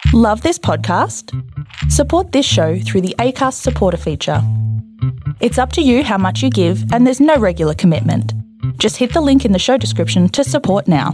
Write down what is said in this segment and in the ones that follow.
Love this podcast? Support this show through the Acast supporter feature. It's up to you how much you give, and there's no regular commitment. Just hit the link in the show description to support now.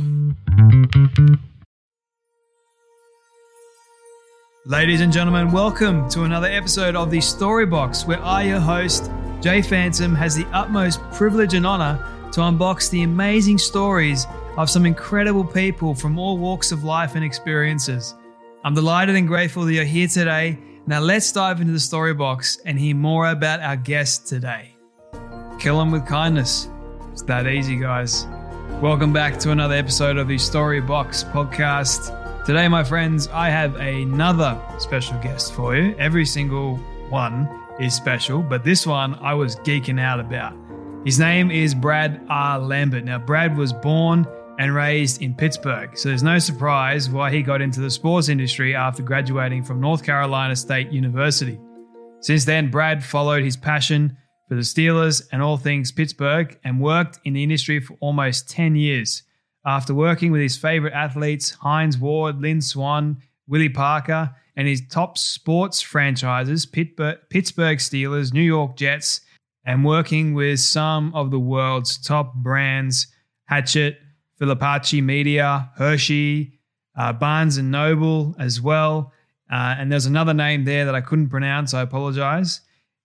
Ladies and gentlemen, welcome to another episode of the Storybox, where I, your host, Jay Phantom, has the utmost privilege and honour to unbox the amazing stories of some incredible people from all walks of life and experiences. I'm delighted and grateful that you're here today. Now let's dive into the Storybox and hear more about our guest today. Kill 'em with kindness. It's that easy, guys. Welcome back to another episode of the Storybox podcast. Today, my friends, I have another special guest for you. Every single one is special, but this one I was geeking out about. His name is Brad R. Lambert. Now, Brad was born and raised in Pittsburgh, so there's no surprise why he got into the sports industry after graduating from North Carolina State University. Since then, Brad followed his passion for the Steelers and all things Pittsburgh and worked in the industry for almost 10 years. After working with his favorite athletes, Hines Ward, Lynn Swann, Willie Parker, and his top sports franchises, Pittsburgh Steelers, New York Jets, and working with some of the world's top brands, Hachette, Filipacci Media, Hershey, Barnes & Noble as well. And there's another name there that I couldn't pronounce. I apologize.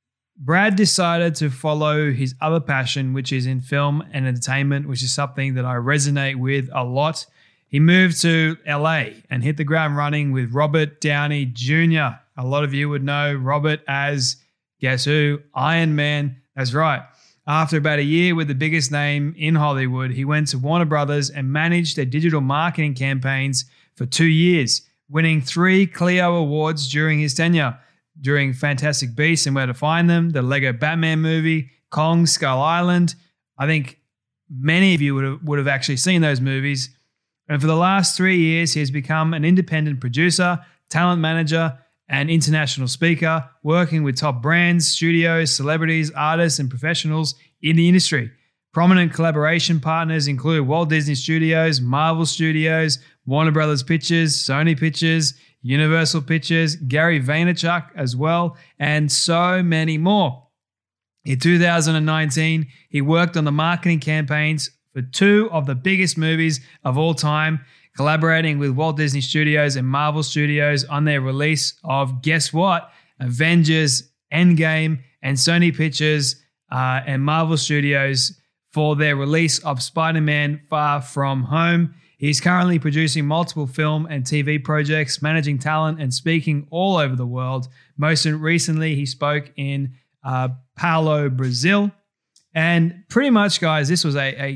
Brad decided to follow his other passion, which is in film and entertainment, which is something that I resonate with a lot. He moved to LA and hit the ground running with Robert Downey Jr. A lot of you would know Robert as, guess who? Iron Man. That's right. After about a year with the biggest name in Hollywood, he went to Warner Brothers and managed their digital marketing campaigns for 2 years, winning 3 Clio Awards during his tenure. During Fantastic Beasts and Where to Find Them, the Lego Batman movie, Kong Skull Island. I think many of you would have actually seen those movies. And for the last 3 years, he has become an independent producer, talent manager, and international speaker, working with top brands, studios, celebrities, artists, and professionals in the industry. Prominent collaboration partners include Walt Disney Studios, Marvel Studios, Warner Brothers Pictures, Sony Pictures, Universal Pictures, Gary Vaynerchuk as well, and so many more. In 2019, he worked on the marketing campaigns for 2 of the biggest movies of all time, collaborating with Walt Disney Studios and Marvel Studios on their release of, guess what, Avengers Endgame, and Sony Pictures and Marvel Studios for their release of Spider-Man Far From Home. He's currently producing multiple film and TV projects, managing talent and speaking all over the world. Most recently, he spoke in Paulo, Brazil. And pretty much, guys, this was a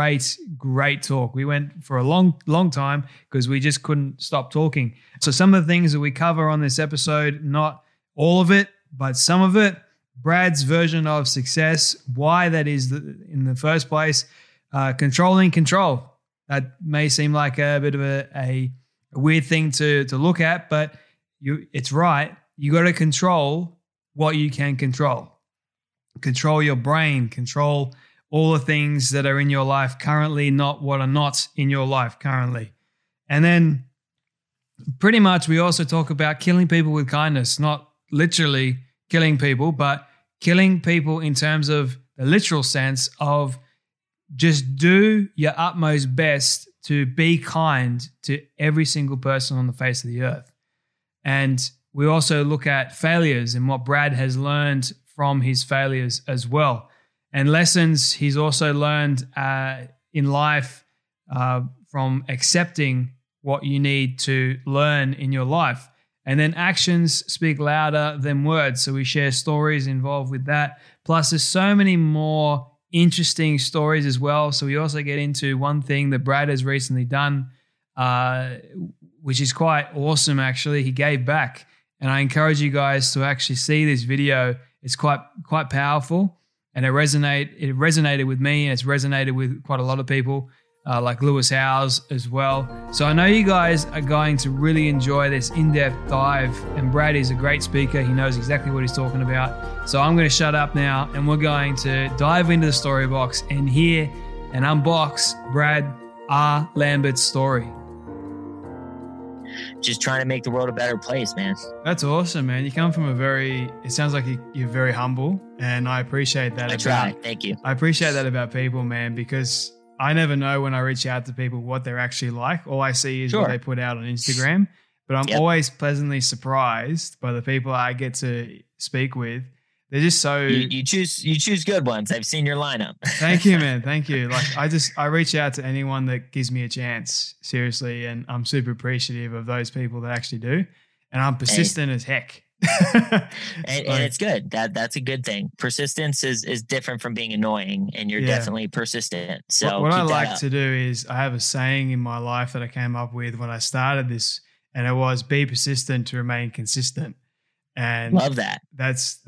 great talk. We went for a long time because we just couldn't stop talking. So some of the things that we cover on this episode, not all of it, but some of it, Brad's version of success, why that is in the first place, controlling control. That may seem like a bit of a weird thing to look at, but it's right. You got to control what you can control. Control your brain, control all the things that are in your life currently, not what are not in your life currently. And then pretty much we also talk about killing people with kindness, not literally killing people, but killing people in terms of the literal sense of just do your utmost best to be kind to every single person on the face of the earth. And we also look at failures and what Brad has learned from his failures as well, and lessons he's also learned in life from accepting what you need to learn in your life. And then actions speak louder than words. So we share stories involved with that. Plus there's so many more interesting stories as well. So we also get into one thing that Brad has recently done, which is quite awesome actually. He gave back. And I encourage you guys to actually see this video. It's quite powerful, and it resonated with me, and it's resonated with quite a lot of people, like Lewis Howes as well. So I know you guys are going to really enjoy this in-depth dive, and Brad is a great speaker. He knows exactly what he's talking about. So I'm going to shut up now, and we're going to dive into the story box and hear and unbox Brad R. Lambert's story. just trying to make the world a better place, man. That's awesome, man. You come from it sounds like you're very humble, and I appreciate that. I try. Thank you. I appreciate that about people, man, because I never know when I reach out to people what they're actually like. All I see is what they put out on Instagram, but I'm always pleasantly surprised by the people I get to speak with. They're just so you choose good ones. I've seen your lineup. Thank you, man. Thank you. Like I reach out to anyone that gives me a chance, seriously, and I'm super appreciative of those people that actually do. And I'm persistent as heck. and it's good. That's a good thing. Persistence is different from being annoying, and you're definitely persistent. So what I like to do is I have a saying in my life that I came up with when I started this, and it was be persistent to remain consistent. And love that. That's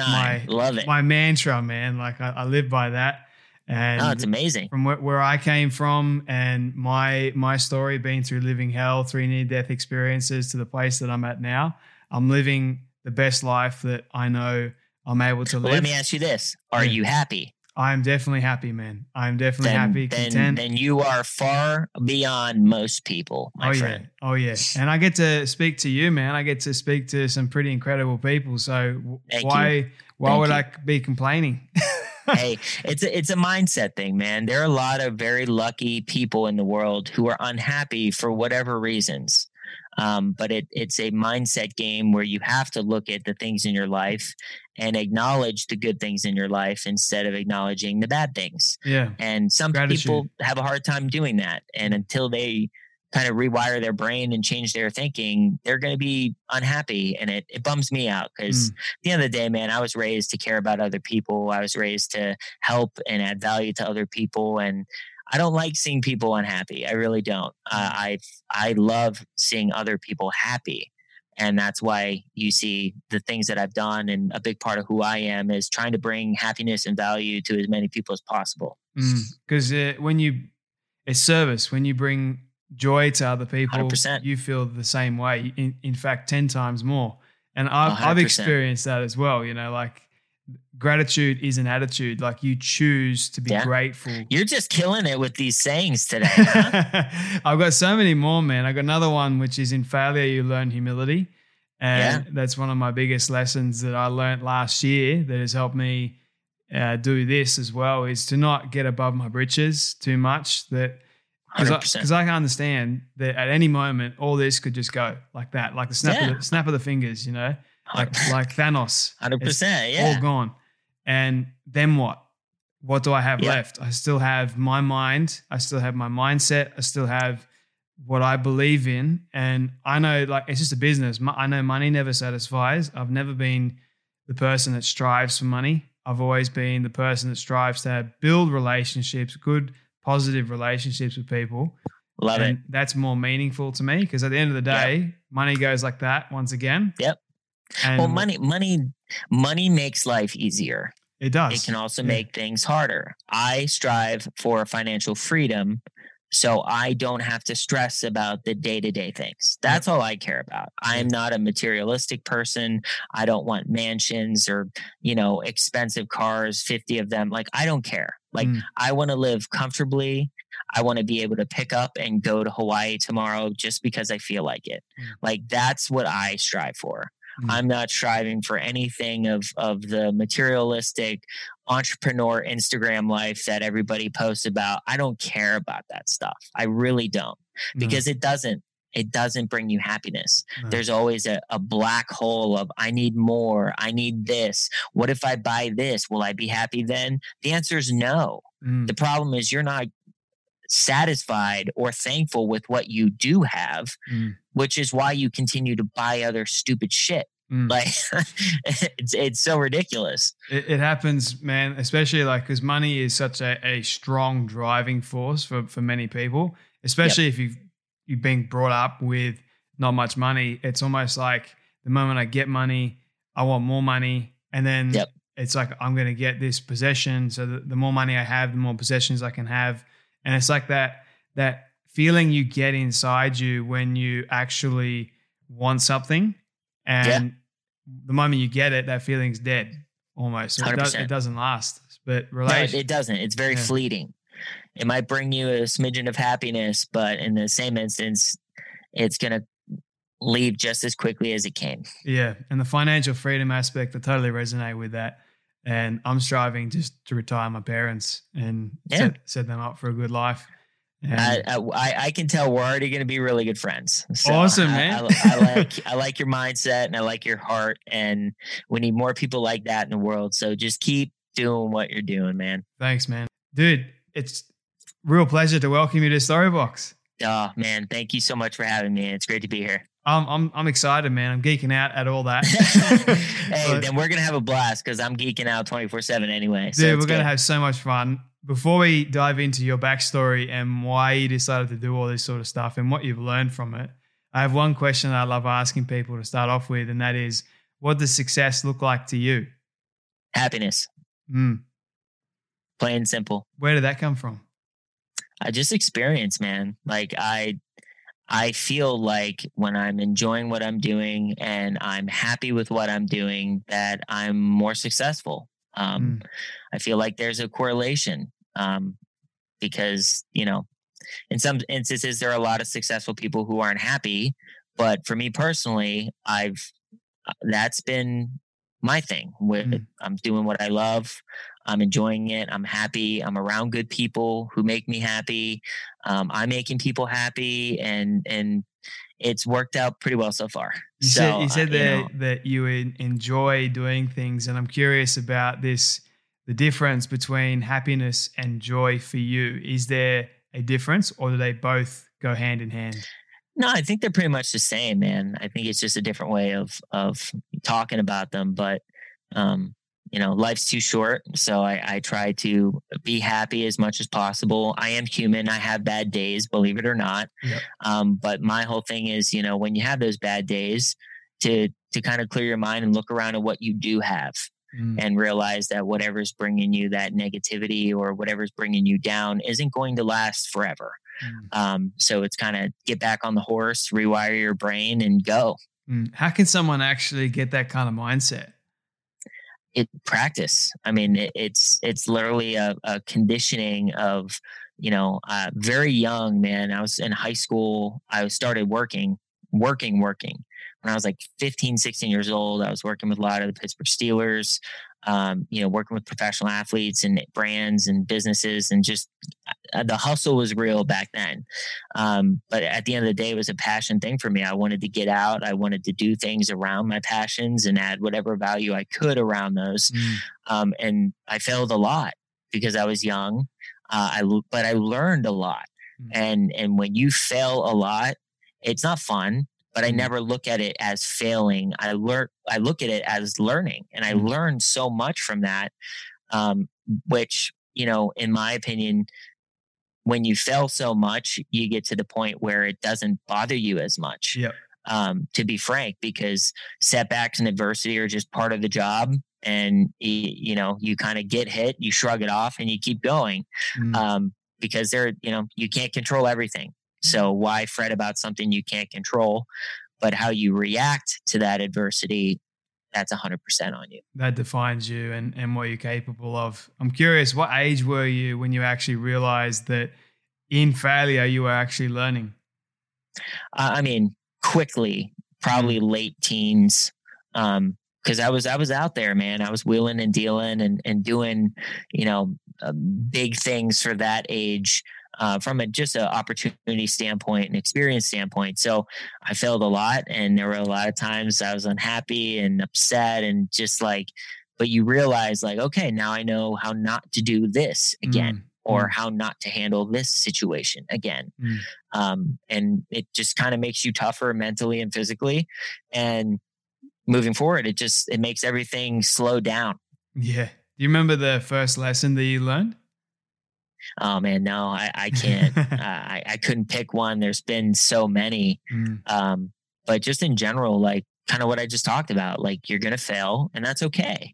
like my mantra, man. Like I live by that. And it's amazing. From where I came from and my story being through living hell, 3 near-death experiences to the place that I'm at now, I'm living the best life that I know I'm able to live. Let me ask you this. Are you happy? I'm definitely happy, man. I'm definitely happy, content. Then you are far beyond most people, my friend. Oh, yeah. And I get to speak to you, man. I get to speak to some pretty incredible people. So why would I be complaining? Hey, it's a mindset thing, man. There are a lot of very lucky people in the world who are unhappy for whatever reasons. But it's a mindset game where you have to look at the things in your life and acknowledge the good things in your life instead of acknowledging the bad things. Yeah. And some people have a hard time doing that. And until they kind of rewire their brain and change their thinking, they're going to be unhappy. And it bums me out because at the end of the day, man, I was raised to care about other people. I was raised to help and add value to other people. And I don't like seeing people unhappy. I really don't. I love seeing other people happy. And that's why you see the things that I've done. And a big part of who I am is trying to bring happiness and value to as many people as possible. Because it's service. When you bring joy to other people, 100%. You feel the same way. In fact, 10 times more. And I've experienced that as well. You know, like, gratitude is an attitude. Like, you choose to be grateful. You're just killing it with these sayings today. Huh? I've got so many more, man. I got another one, which is in failure, you learn humility. And that's one of my biggest lessons that I learned last year that has helped me do this as well, is to not get above my britches too much. Because I can understand that at any moment, all this could just go like that, like the snap of the fingers, you know, like Thanos. 100%, all gone. And then what? What do I have left? I still have my mind. I still have my mindset. I still have what I believe in. And I know, like, it's just a business. I know money never satisfies. I've never been the person that strives for money. I've always been the person that strives to build relationships, good, positive relationships with people. Love it. That's more meaningful to me, because at the end of the day, money goes like that once again. Yep. And well, money makes life easier. It does. It can also make things harder. I strive for financial freedom, so I don't have to stress about the day-to-day things. That's all I care about. I am not a materialistic person. I don't want mansions or, expensive cars, 50 of them. Like, I don't care. Like, I want to live comfortably. I want to be able to pick up and go to Hawaii tomorrow just because I feel like it. Like, that's what I strive for. I'm not striving for anything of the materialistic entrepreneur Instagram life that everybody posts about. I don't care about that stuff. I really don't, because it doesn't bring you happiness. There's always a black hole of, I need more. I need this. What if I buy this? Will I be happy then? The answer is no. The problem is you're not satisfied or thankful with what you do have, which is why you continue to buy other stupid shit. Like, it's so ridiculous. It happens, man, especially like, because money is such a strong driving force for many people, especially if you've been brought up with not much money. It's almost like the moment I get money, I want more money. And then it's like, I'm going to get this possession. So the more money I have, the more possessions I can have. And it's like that feeling you get inside you when you actually want something, and the moment you get it, that feeling's dead almost. So it doesn't last. But it doesn't. It's very fleeting. It might bring you a smidgen of happiness, but in the same instance, it's going to leave just as quickly as it came. Yeah. And the financial freedom aspect, I totally resonate with that. And I'm striving just to retire my parents and set them up for a good life. And I can tell we're already going to be really good friends. So awesome, man. I like your mindset and I like your heart, and we need more people like that in the world. So just keep doing what you're doing, man. Thanks, man. Dude, it's real pleasure to welcome you to Storybox. Oh man, thank you so much for having me. It's great to be here. I'm excited, man. I'm geeking out at all that. Hey, then we're going to have a blast because I'm geeking out 24/7 anyway. So dude, we're going to have so much fun. Before we dive into your backstory and why you decided to do all this sort of stuff and what you've learned from it, I have one question I love asking people to start off with, and that is, what does success look like to you? Happiness. Plain and simple. Where did that come from? I just experience, man. Like I feel like when I'm enjoying what I'm doing and I'm happy with what I'm doing, that I'm more successful. I feel like there's a correlation because, in some instances, there are a lot of successful people who aren't happy. But for me personally, that's been my thing. I'm doing what I love. I'm enjoying it. I'm happy. I'm around good people who make me happy. I'm making people happy, and it's worked out pretty well so far. You said that you enjoy doing things, and I'm curious about this, the difference between happiness and joy for you. Is there a difference, or do they both go hand in hand? No, I think they're pretty much the same, man. I think it's just a different way of talking about them, but life's too short. So I try to be happy as much as possible. I am human. I have bad days, believe it or not. Yep. But my whole thing is, when you have those bad days, to kind of clear your mind and look around at what you do have and realize that whatever's bringing you that negativity or whatever's bringing you down isn't going to last forever. So it's kind of get back on the horse, rewire your brain and go. How can someone actually get that kind of mindset? Practice. I mean, it's literally a conditioning of, very young, man. I was in high school. I started working when I was like 15, 16 years old. I was working with a lot of the Pittsburgh Steelers, working with professional athletes and brands and businesses, and just the hustle was real back then. But at the end of the day, it was a passion thing for me. I wanted to get out. I wanted to do things around my passions and add whatever value I could around those. And I failed a lot because I was young. But I learned a lot. And when you fail a lot, it's not fun. But I never look at it as failing. I look at it as learning, and I learned so much from that. Which, in my opinion, when you fail so much, you get to the point where it doesn't bother you as much. Yep. To be frank, because setbacks and adversity are just part of the job, and you kind of get hit, you shrug it off, and you keep going. Because you can't control everything. So why fret about something you can't control? But how you react to that adversity, that's 100% on you. That defines you and what you're capable of. I'm curious, what age were you when you actually realized that in failure you were actually learning? I mean, quickly, probably late teens. Because I was out there, man. I was wheeling and dealing and doing, big things for that age. From just an opportunity standpoint and experience standpoint. So I failed a lot, and there were a lot of times I was unhappy and upset, and just but you realize okay, now I know how not to do this again, or how not to handle this situation again. And it just kind of makes you tougher mentally and physically, and moving forward, it makes everything slow down. Yeah. Do you remember the first lesson that you learned? Oh man, no, I can't. I couldn't pick one. There's been so many. But just in general, kind of what I just talked about, you're going to fail, and that's okay.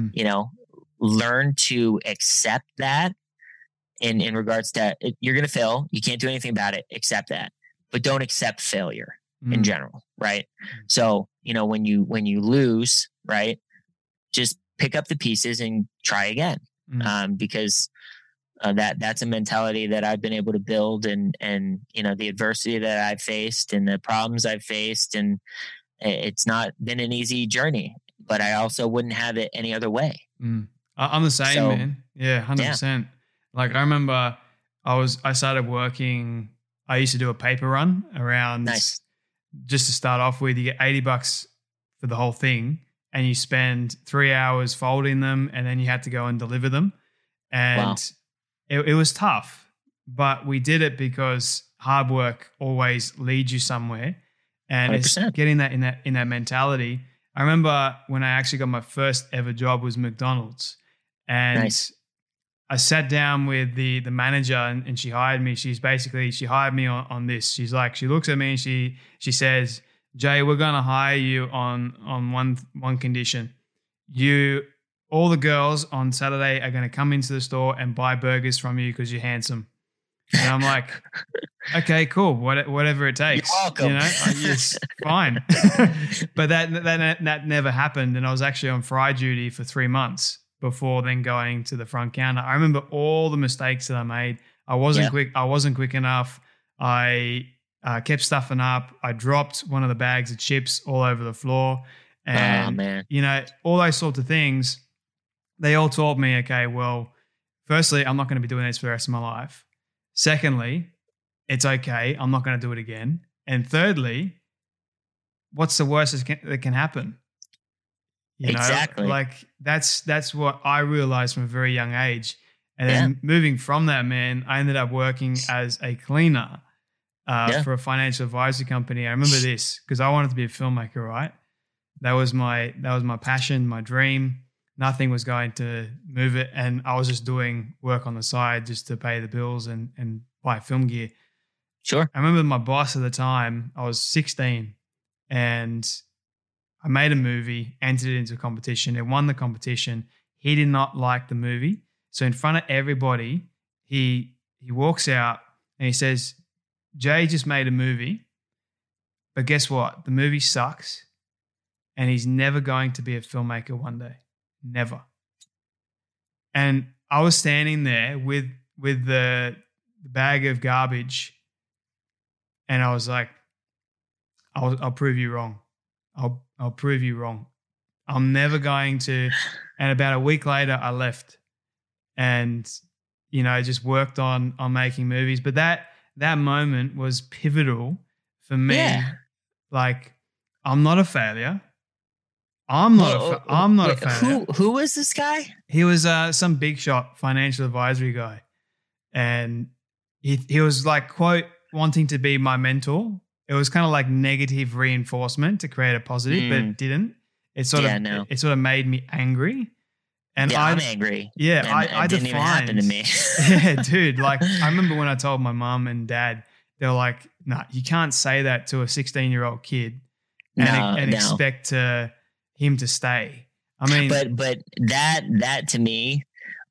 Learn to accept that in regards to you're going to fail. You can't do anything about it. Accept that, but don't accept failure in general. Right. So, when you lose, right, just pick up the pieces and try again. Because That's a mentality that I've been able to build, and the adversity that I've faced and the problems I've faced, and it's not been an easy journey, but I also wouldn't have it any other way. I'm the same, So, man. Yeah, 100%. Like I remember I started working. I used to do a paper run around. Nice. Just to start off with, you get $80 for the whole thing, and you spend 3 hours folding them, and then you had to go and deliver them. And Wow. it was tough, but we did it because hard work always leads you somewhere. And it's 100%. getting that in that mentality. I remember when I actually got my first ever job was McDonald's, and Nice. I sat down with the manager, and she hired me. She hired me on this. She looks at me and she says, "Jay, we're gonna hire you on one condition. All the girls on Saturday are gonna come into the store and buy burgers from you because you're handsome." And I'm like, okay, cool. Whatever it takes. You're welcome. It's fine. But that never happened. And I was actually on fry duty for 3 months before then going to the front counter. I remember all the mistakes that I made. I wasn't quick. I wasn't quick enough. I kept stuffing up. I dropped one of the bags of chips all over the floor. And, Oh, man. all those sorts of things, they all taught me, okay, well, firstly, I'm not going to be doing this for the rest of my life. Secondly, it's okay. I'm not going to do it again. And thirdly, what's the worst that can happen? Exactly. Like that's what I realized from a very young age. And then moving from that, man, I ended up working as a cleaner for a financial advisory company. I remember this because I wanted to be a filmmaker, right? That was my passion, my dream. Nothing was going to move it. And I was just doing work on the side just to pay the bills and buy film gear. Sure. I remember my boss at the time, I was 16 and I made a movie, entered it into a competition. It won the competition. He did not like the movie. So in front of everybody, he walks out and he says, "Jay just made a movie, but guess what? The movie sucks and he's never going to be a filmmaker one day. Never." And I was standing there with the bag of garbage and I was like, I'll prove you wrong. I'll prove you wrong. I'm never going to. And about a week later, I left and, just worked on making movies. But that moment was pivotal for me. Yeah. Like, I'm not a failure. I'm not a failure. Who was this guy? He was some big shot financial advisory guy. And he was like, quote, wanting to be my mentor. It was kind of like negative reinforcement to create a positive, but it didn't. It sort of made me angry. And I'm angry. Yeah, and I it didn't even happen to me. Yeah, dude. Like I remember when I told my mom and dad, they were like, "Nah, you can't say that to a 16-year-old kid and expect him to stay." I mean, but that to me,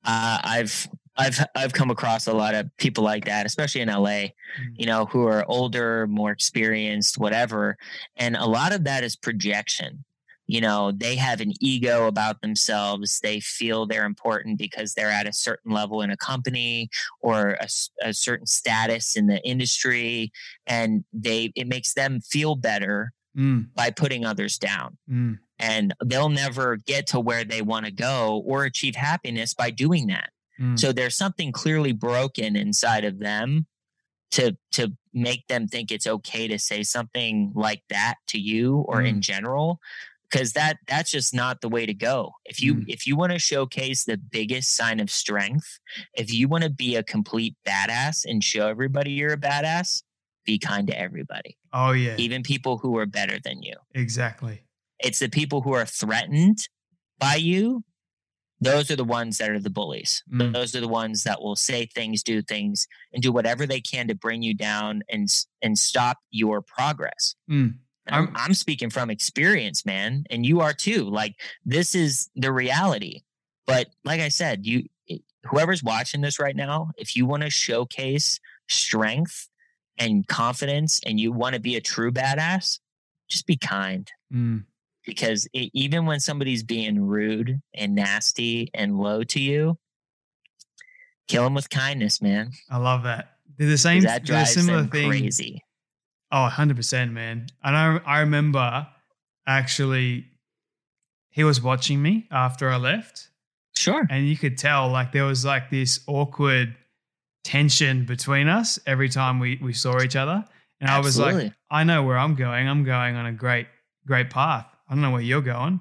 I've come across a lot of people like that, especially in LA, who are older, more experienced, whatever. And a lot of that is projection. They have an ego about themselves. They feel they're important because they're at a certain level in a company or a certain status in the industry. And it makes them feel better by putting others down. And they'll never get to where they want to go or achieve happiness by doing that. So there's something clearly broken inside of them to make them think it's okay to say something like that to you or in general, because that's just not the way to go. If you want to showcase the biggest sign of strength, if you want to be a complete badass and show everybody you're a badass, be kind to everybody. Oh yeah. Even people who are better than you. Exactly. It's the people who are threatened by you. Those are the ones that are the bullies. Those are the ones that will say things, do things, and do whatever they can to bring you down and stop your progress. I'm speaking from experience, man, and you are too. Like, this is the reality. But like I said, whoever's watching this right now, if you want to showcase strength and confidence and you want to be a true badass, just be kind. Because even when somebody's being rude and nasty and low to you, Kill them with kindness, man. I love that. They're the 'Cause same. that They're a drives similar them thing. crazy. Oh, 100%, man. And I remember actually he was watching me after I left, Sure. and you could tell like there was like this awkward tension between us every time we saw each other. And I was like, Absolutely. I know where I'm going. I'm going on a great path. I don't know where you're going.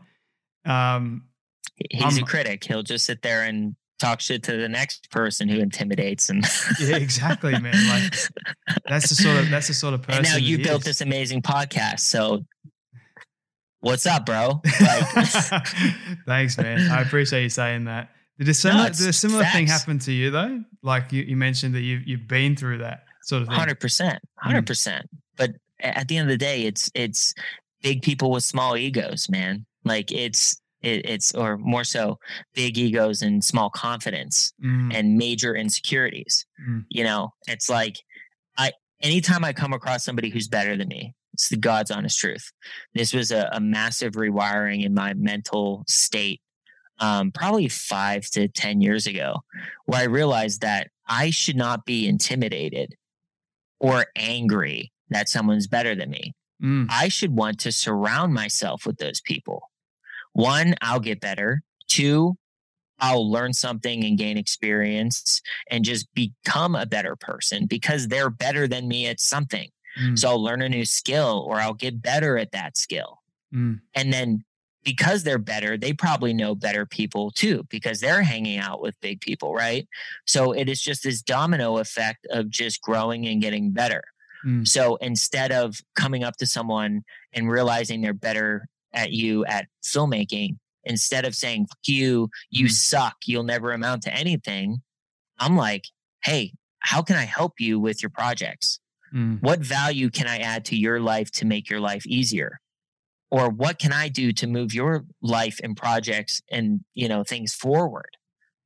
He's a critic. He'll just sit there and talk shit to the next person who intimidates and Yeah, exactly, man. Like that's the sort of person. and now you he built is. this amazing podcast. So what's up, bro? Like, Thanks, man. I appreciate you saying that. Did a similar thing happen to you though? Like you mentioned that you've been through that sort of thing. 100%. But at the end of the day, it's big people with small egos, man. Like it's or more so big egos and small confidence and major insecurities. You know, it's like anytime I come across somebody who's better than me, it's the God's honest truth. This was a massive rewiring in my mental state, probably 5 to 10 years ago, where I realized that I should not be intimidated or angry that someone's better than me. I should want to surround myself with those people. 1, I'll get better. 2, I'll learn something and gain experience and just become a better person because they're better than me at something. So I'll learn a new skill or I'll get better at that skill. And then because they're better, they probably know better people too, because they're hanging out with big people, right? So it is just this domino effect of just growing and getting better. So instead of coming up to someone and realizing they're better at you at filmmaking, instead of saying, fuck you, you suck, you'll never amount to anything, I'm like, hey, how can I help you with your projects? What value can I add to your life to make your life easier? Or what can I do to move your life and projects and, you know, things forward?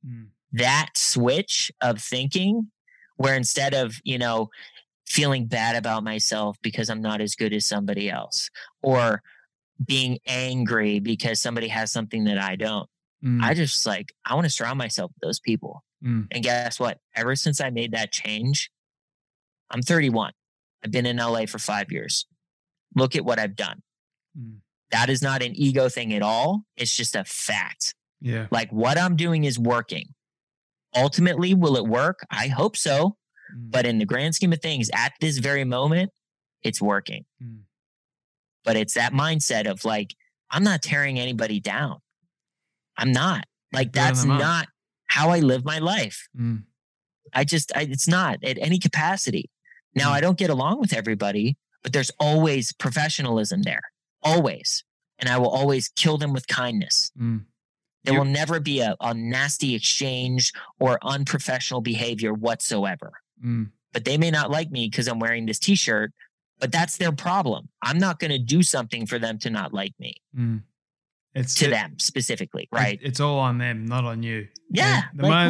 That switch of thinking where instead of, you know, feeling bad about myself because I'm not as good as somebody else or being angry because somebody has something that I don't, I just like, I want to surround myself with those people. And guess what? Ever since I made that change, I'm 31. I've been in LA for 5 years. Look at what I've done. That is not an ego thing at all. It's just a fact. Yeah. Like what I'm doing is working. Ultimately, will it work? I hope so. But in the grand scheme of things, at this very moment, it's working. But it's that mindset of like, I'm not tearing anybody down. I'm not. Like, that's not how I live my life. It's not at any capacity. Now, I don't get along with everybody, but there's always professionalism there. Always. And I will always kill them with kindness. There will never be a nasty exchange or unprofessional behavior whatsoever. But they may not like me because I'm wearing this t-shirt, but that's their problem. I'm not going to do something for them to not like me. It's to them specifically, right? It's all on them, not on you. Yeah.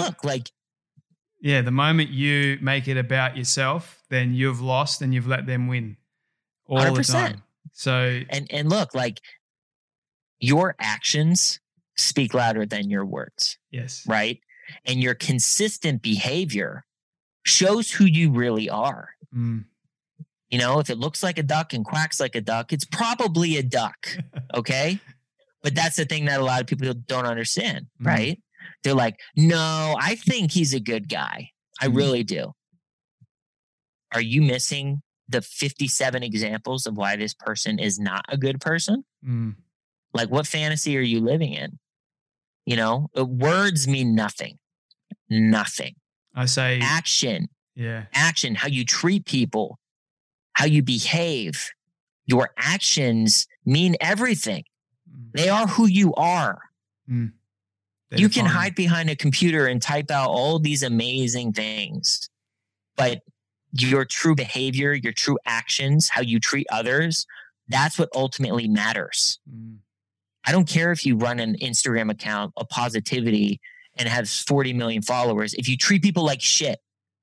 The moment you make it about yourself, then you've lost and you've let them win all 100%. The time. So and look, like your actions speak louder than your words. Yes. Right. And your consistent behavior shows who you really are. You know, if it looks like a duck and quacks like a duck, it's probably a duck. Okay. But that's the thing that a lot of people don't understand, right? They're like, no, I think he's a good guy. I really do. Are you missing the 57 examples of why this person is not a good person? Like, what fantasy are you living in? You know, words mean nothing. Nothing. I say action. Yeah. Action, how you treat people, how you behave. Your actions mean everything. They are who you are. You can hide behind a computer and type out all these amazing things, but your true behavior, your true actions, how you treat others, that's what ultimately matters. I don't care if you run an Instagram account of positivity and has 40 million followers. If you treat people like shit,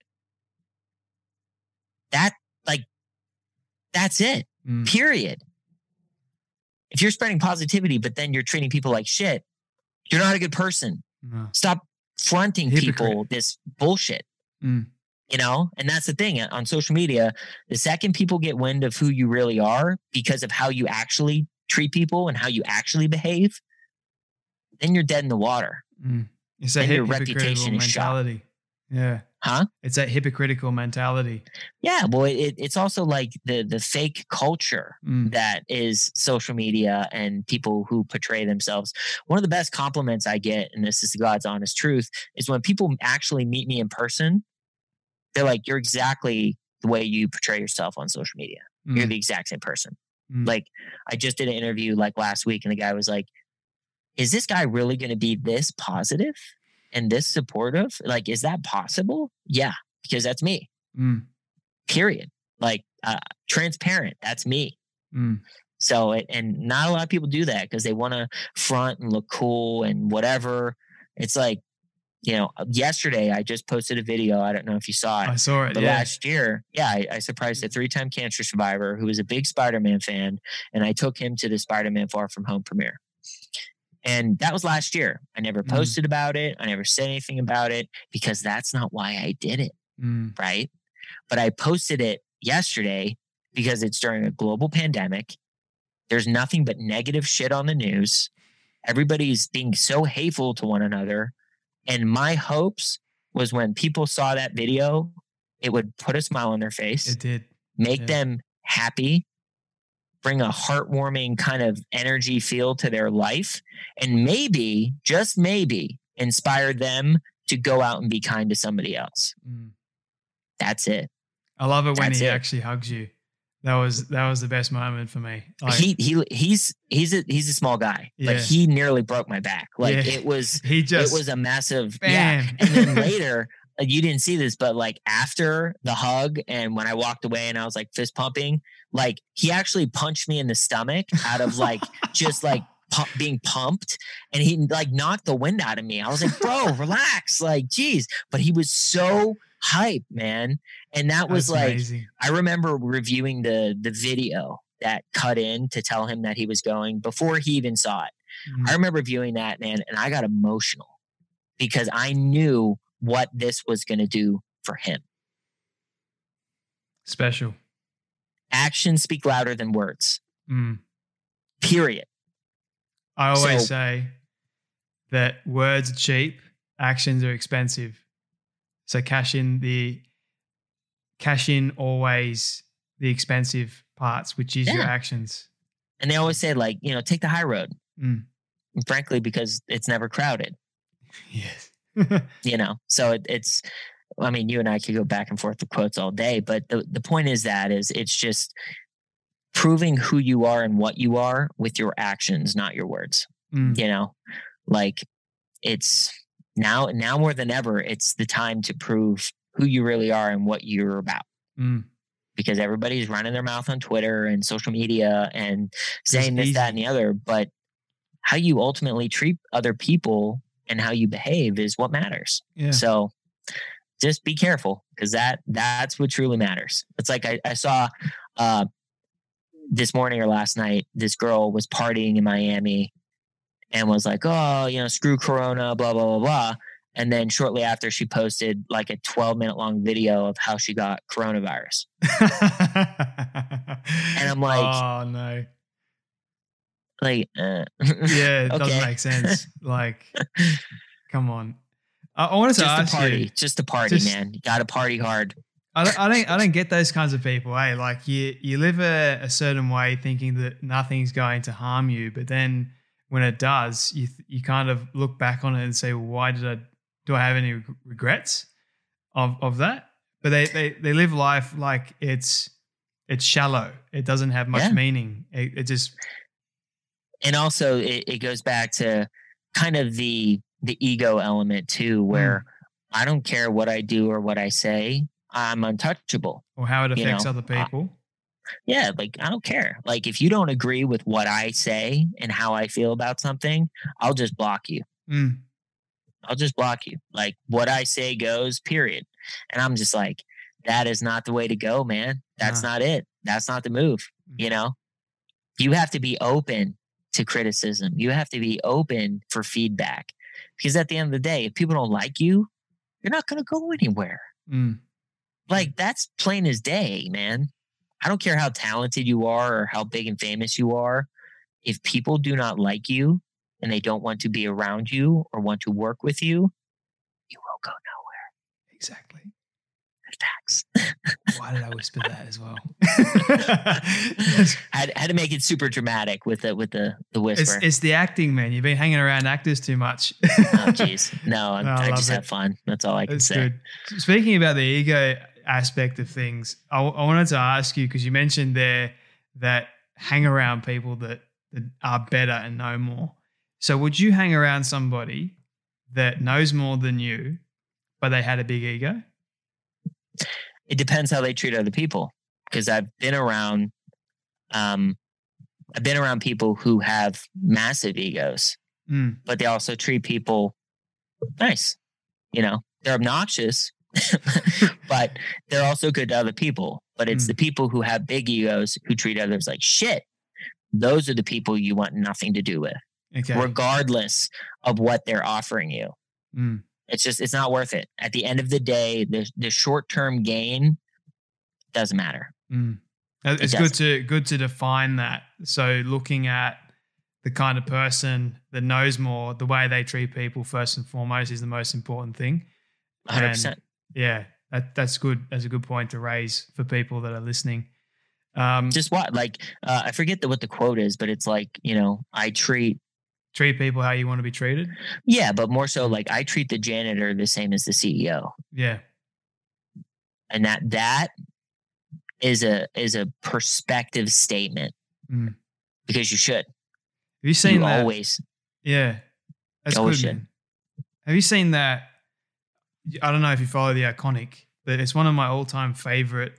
that's it. Period. If you're spreading positivity, but then you're treating people like shit, you're not a good person. No. Stop fronting people this bullshit. You know, and that's the thing on social media. The second people get wind of who you really are because of how you actually treat people and how you actually behave, then you're dead in the water. It's that your reputation is mentality. Yeah. Huh? It's that hypocritical mentality. Yeah. Well, it's also like the fake culture that is social media and people who portray themselves. One of the best compliments I get, and this is the God's honest truth, is when people actually meet me in person. They're like, you're exactly the way you portray yourself on social media. You're the exact same person. Like, I just did an interview like last week, and the guy was like, is this guy really going to be this positive and this supportive? Like, is that possible? Yeah, because that's me. Period. Like, transparent. That's me. So, and not a lot of people do that because they want to front and look cool and whatever. It's like, you know, yesterday I just posted a video. I don't know if you saw it. I saw it. But last year, I surprised a 3-time cancer survivor who was a big Spider-Man fan. And I took him to the Spider-Man Far From Home premiere. And that was last year. I never posted about it. I never said anything about it because that's not why I did it. Right. But I posted it yesterday because it's during a global pandemic. There's nothing but negative shit on the news. Everybody's being so hateful to one another. And my hopes was when people saw that video, it would put a smile on their face. It did. Make them happy, bring a heartwarming kind of energy feel to their life, and maybe, just maybe, inspire them to go out and be kind to somebody else. That's it. I love it when he actually hugs you. That was the best moment for me. Like, he's a small guy, but he nearly broke my back. Like it was a massive bam. And then later, you didn't see this, but like after the hug and when I walked away and I was like fist pumping, like he actually punched me in the stomach out of like just like being pumped, and he like knocked the wind out of me. I was like, bro, relax, like geez. But he was so hype, man. And that was like amazing. I remember reviewing the video that cut in to tell him that he was going before he even saw it. I remember viewing that, man, and I got emotional because I knew what this was going to do for him. Special. Actions speak louder than words. Period. I always say that words are cheap, actions are expensive. So cash in always the expensive parts, which is your actions. And they always say, like, you know, take the high road. And frankly, because it's never crowded. Yes. You know, so it's, I mean, you and I could go back and forth with quotes all day, but the point is it's just proving who you are and what you are with your actions, not your words. You know, like it's now more than ever, it's the time to prove who you really are and what you're about. Because everybody's running their mouth on Twitter and social media and saying this, that, and the other. But how you ultimately treat other people and how you behave is what matters. Yeah. So just be careful, because that's what truly matters. It's like I saw this morning or last night, this girl was partying in Miami and was like, oh, you know, screw Corona, blah, blah, blah, blah. And then shortly after, she posted like a 12-minute long video of how she got coronavirus. And I'm like, oh no. Like, yeah, it doesn't make sense. Like, come on. I wanted to ask you. Just a party, man. You got to party hard. I don't get those kinds of people. Hey, like you live a certain way thinking that nothing's going to harm you, but then when it does, you kind of look back on it and say, well, why do I have any regrets of that? But they live life like it's shallow. It doesn't have much meaning. It just. And also it goes back to kind of the ego element too, where I don't care what I do or what I say. I'm untouchable. Or how it affects other people. Yeah, like I don't care. Like if you don't agree with what I say and how I feel about something, I'll just block you. I'll just block you. Like what I say goes, period. And I'm just like, that is not the way to go, man. That's not it. That's not the move. You know, you have to be open to criticism. You have to be open for feedback. Because at the end of the day, if people don't like you, you're not going to go anywhere. Like, that's plain as day, man. I don't care how talented you are or how big and famous you are. If people do not like you and they don't want to be around you or want to work with you, you will go nowhere. Exactly. Facts. Why did I whisper that as well? Had to make it super dramatic with the whisper. It's the acting, man. You've been hanging around actors too much. Oh, jeez. No, I just have fun. That's all I can say. Good. Speaking about the ego aspect of things, I wanted to ask you, because you mentioned there that hang around people that are better and know more. So would you hang around somebody that knows more than you, but they had a big ego? It depends how they treat other people, because I've been around people who have massive egos, but they also treat people nice. You know, they're obnoxious, but they're also good to other people. But it's the people who have big egos who treat others like shit. Those are the people you want nothing to do with, regardless of what they're offering you. It's not worth it. At the end of the day, the short-term gain doesn't matter. It's good to define that. So looking at the kind of person that knows more, the way they treat people first and foremost is the most important thing. 100%. Yeah, that's good. That's a good point to raise for people that are listening. Just what? Like, I forget what the quote is, but it's like, you know, I treat people how you want to be treated. Yeah, but more so like I treat the janitor the same as the CEO. Yeah. And that is a perspective statement, because you should. Have you seen that? Always. Yeah. That's good, man. Have you seen that? I don't know if you follow The Iconic, but it's one of my all-time favorite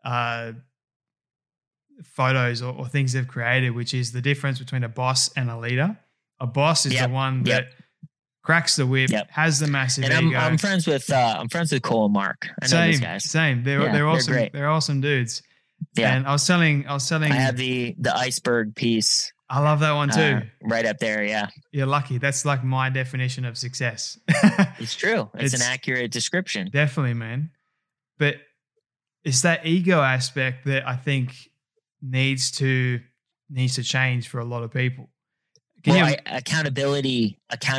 photos or things they've created, which is the difference between a boss and a leader. A boss is the one that cracks the whip, has the massive ego. I'm friends with Cole and Mark. I know these guys. Same. They're awesome. They're great. They're awesome dudes. Yeah. And I was selling. I have the iceberg piece. I love that one too. Right up there. Yeah. You're lucky. That's like my definition of success. It's true. It's an accurate description. Definitely, man. But it's that ego aspect that I think needs to change for a lot of people. Accountability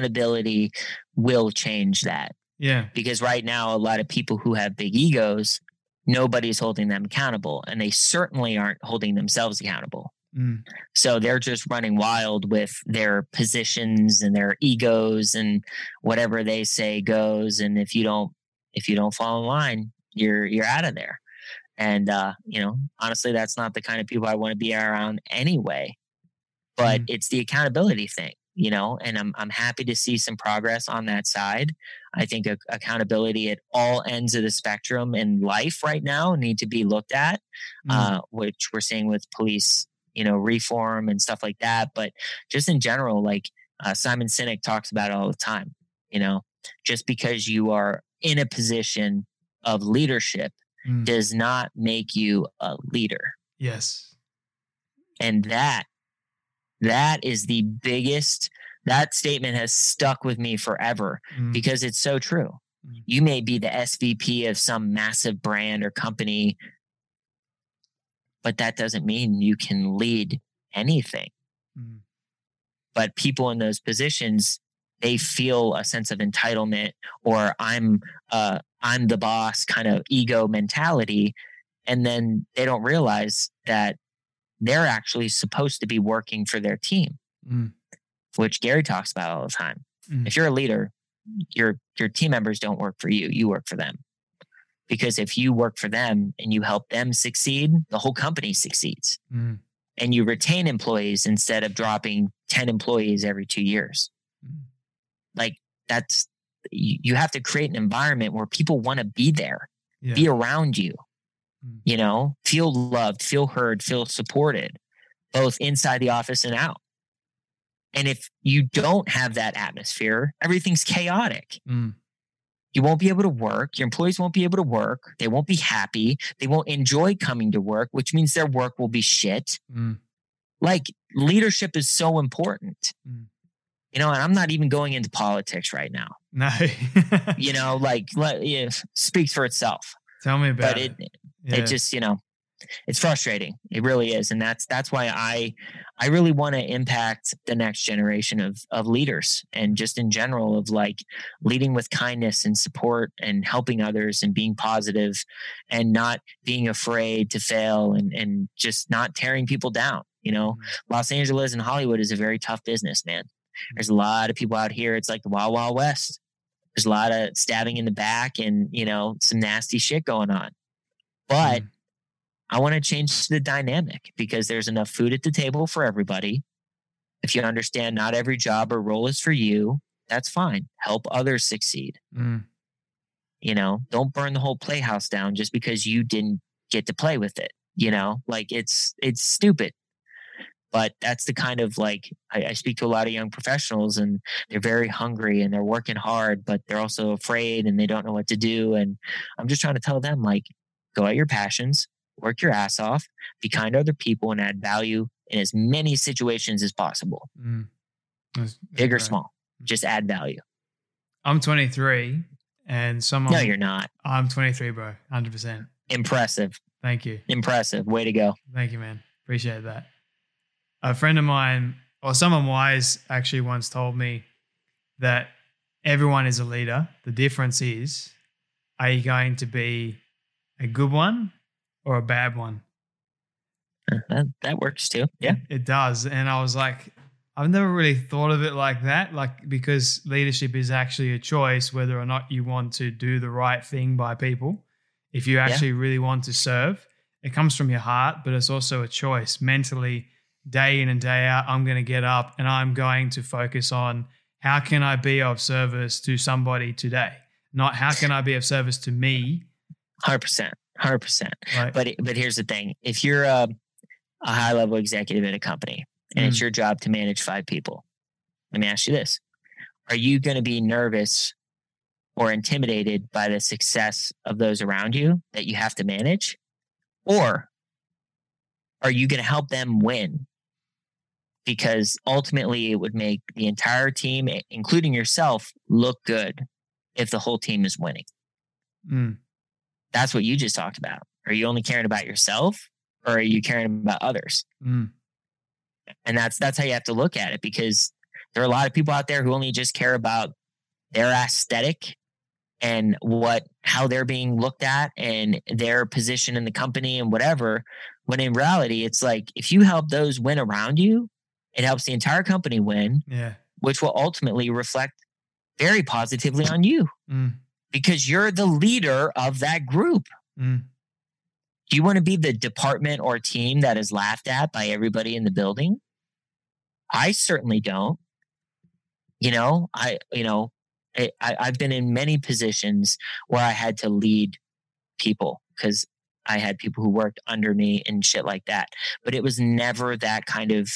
will change that. Yeah. Because right now, a lot of people who have big egos, nobody's holding them accountable, and they certainly aren't holding themselves accountable. So they're just running wild with their positions and their egos, and whatever they say goes. And if you don't fall in line, you're out of there. And you know, honestly, that's not the kind of people I want to be around anyway. But it's the accountability thing, you know, and I'm happy to see some progress on that side. I think accountability at all ends of the spectrum in life right now need to be looked at, which we're seeing with police, you know, reform and stuff like that. But just in general, like Simon Sinek talks about it all the time, you know, just because you are in a position of leadership does not make you a leader. Yes. And that is the biggest, that statement has stuck with me forever because it's so true. You may be the SVP of some massive brand or company, but that doesn't mean you can lead anything. But people in those positions, they feel a sense of entitlement, or I'm the boss kind of ego mentality. And then they don't realize that they're actually supposed to be working for their team, which Gary talks about all the time. If you're a leader, your team members don't work for you. You work for them. Because if you work for them and you help them succeed, the whole company succeeds. And you retain employees instead of dropping 10 employees every 2 years. Like you have to create an environment where people want to be there, be around you. You know, feel loved, feel heard, feel supported, both inside the office and out. And if you don't have that atmosphere, everything's chaotic. You won't be able to work. Your employees won't be able to work. They won't be happy. They won't enjoy coming to work, which means their work will be shit. Like, leadership is so important. and I'm not even going into politics right now. No. Speaks for itself. Tell me about it. It just, it's frustrating. It really is. And that's why I really want to impact the next generation of leaders, and just in general of like leading with kindness and support and helping others and being positive and not being afraid to fail and just not tearing people down. Los Angeles and Hollywood is a very tough business, man. There's a lot of people out here. It's like the Wild Wild West. There's a lot of stabbing in the back and, some nasty shit going on. But I want to change the dynamic because there's enough food at the table for everybody. If you understand not every job or role is for you, that's fine. Help others succeed. Don't burn the whole playhouse down just because you didn't get to play with it. It's stupid. But that's the kind of I speak to a lot of young professionals, and they're very hungry and they're working hard, but they're also afraid and they don't know what to do. And I'm just trying to tell them, go at your passions, work your ass off, be kind to other people, and add value in as many situations as possible. That's big or small, just add value. I'm 23 and someone... No, you're not. I'm 23, bro. 100%. Impressive. Thank you. Impressive. Way to go. Thank you, man. Appreciate that. A friend of mine, or someone wise, actually once told me that everyone is a leader. The difference is, are you going to be a good one or a bad one? That works too. Yeah, it does. And I was like, I've never really thought of it like that, because leadership is actually a choice whether or not you want to do the right thing by people. If you actually really want to serve, it comes from your heart, but it's also a choice mentally. Day in and day out, I'm going to get up and I'm going to focus on how can I be of service to somebody today, not how can I be of service to me. 100%. Right. But here's the thing. If you're a high level executive at a company and it's your job to manage 5 people, let me ask you this. Are you going to be nervous or intimidated by the success of those around you that you have to manage? Or are you going to help them win? Because ultimately it would make the entire team, including yourself, look good if the whole team is winning. That's what you just talked about. Are you only caring about yourself, or are you caring about others? And that's how you have to look at it, because there are a lot of people out there who only just care about their aesthetic and how they're being looked at and their position in the company and whatever. When in reality, it's like, if you help those win around you, it helps the entire company win, which will ultimately reflect very positively on you because you're the leader of that group. Do you want to be the department or team that is laughed at by everybody in the building? I certainly don't. I've been in many positions where I had to lead people because I had people who worked under me and shit like that. But it was never that kind of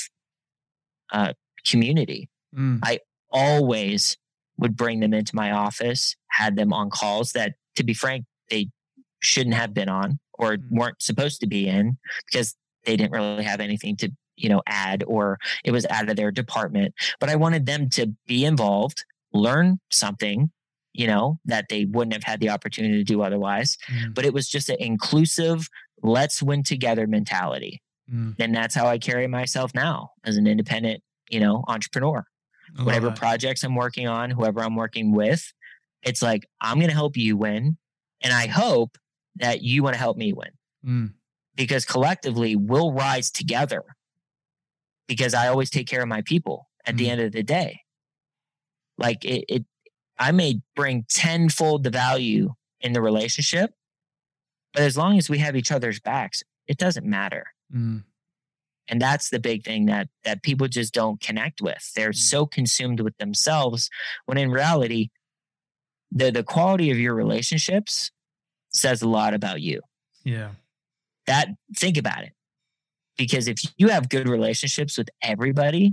community. I always would bring them into my office, had them on calls that, to be frank, they shouldn't have been on or weren't supposed to be in because they didn't really have anything to, add, or it was out of their department. But I wanted them to be involved, learn something, that they wouldn't have had the opportunity to do otherwise. But it was just an inclusive, let's win together mentality. And that's how I carry myself now as an independent, entrepreneur. Whatever projects I'm working on, whoever I'm working with, it's like, I'm going to help you win. And I hope that you want to help me win because collectively we'll rise together, because I always take care of my people at the end of the day. Like I may bring tenfold the value in the relationship, but as long as we have each other's backs, it doesn't matter. And that's the big thing that people just don't connect with. They're so consumed with themselves when in reality, the quality of your relationships says a lot about you. Yeah. Think about it. Because if you have good relationships with everybody,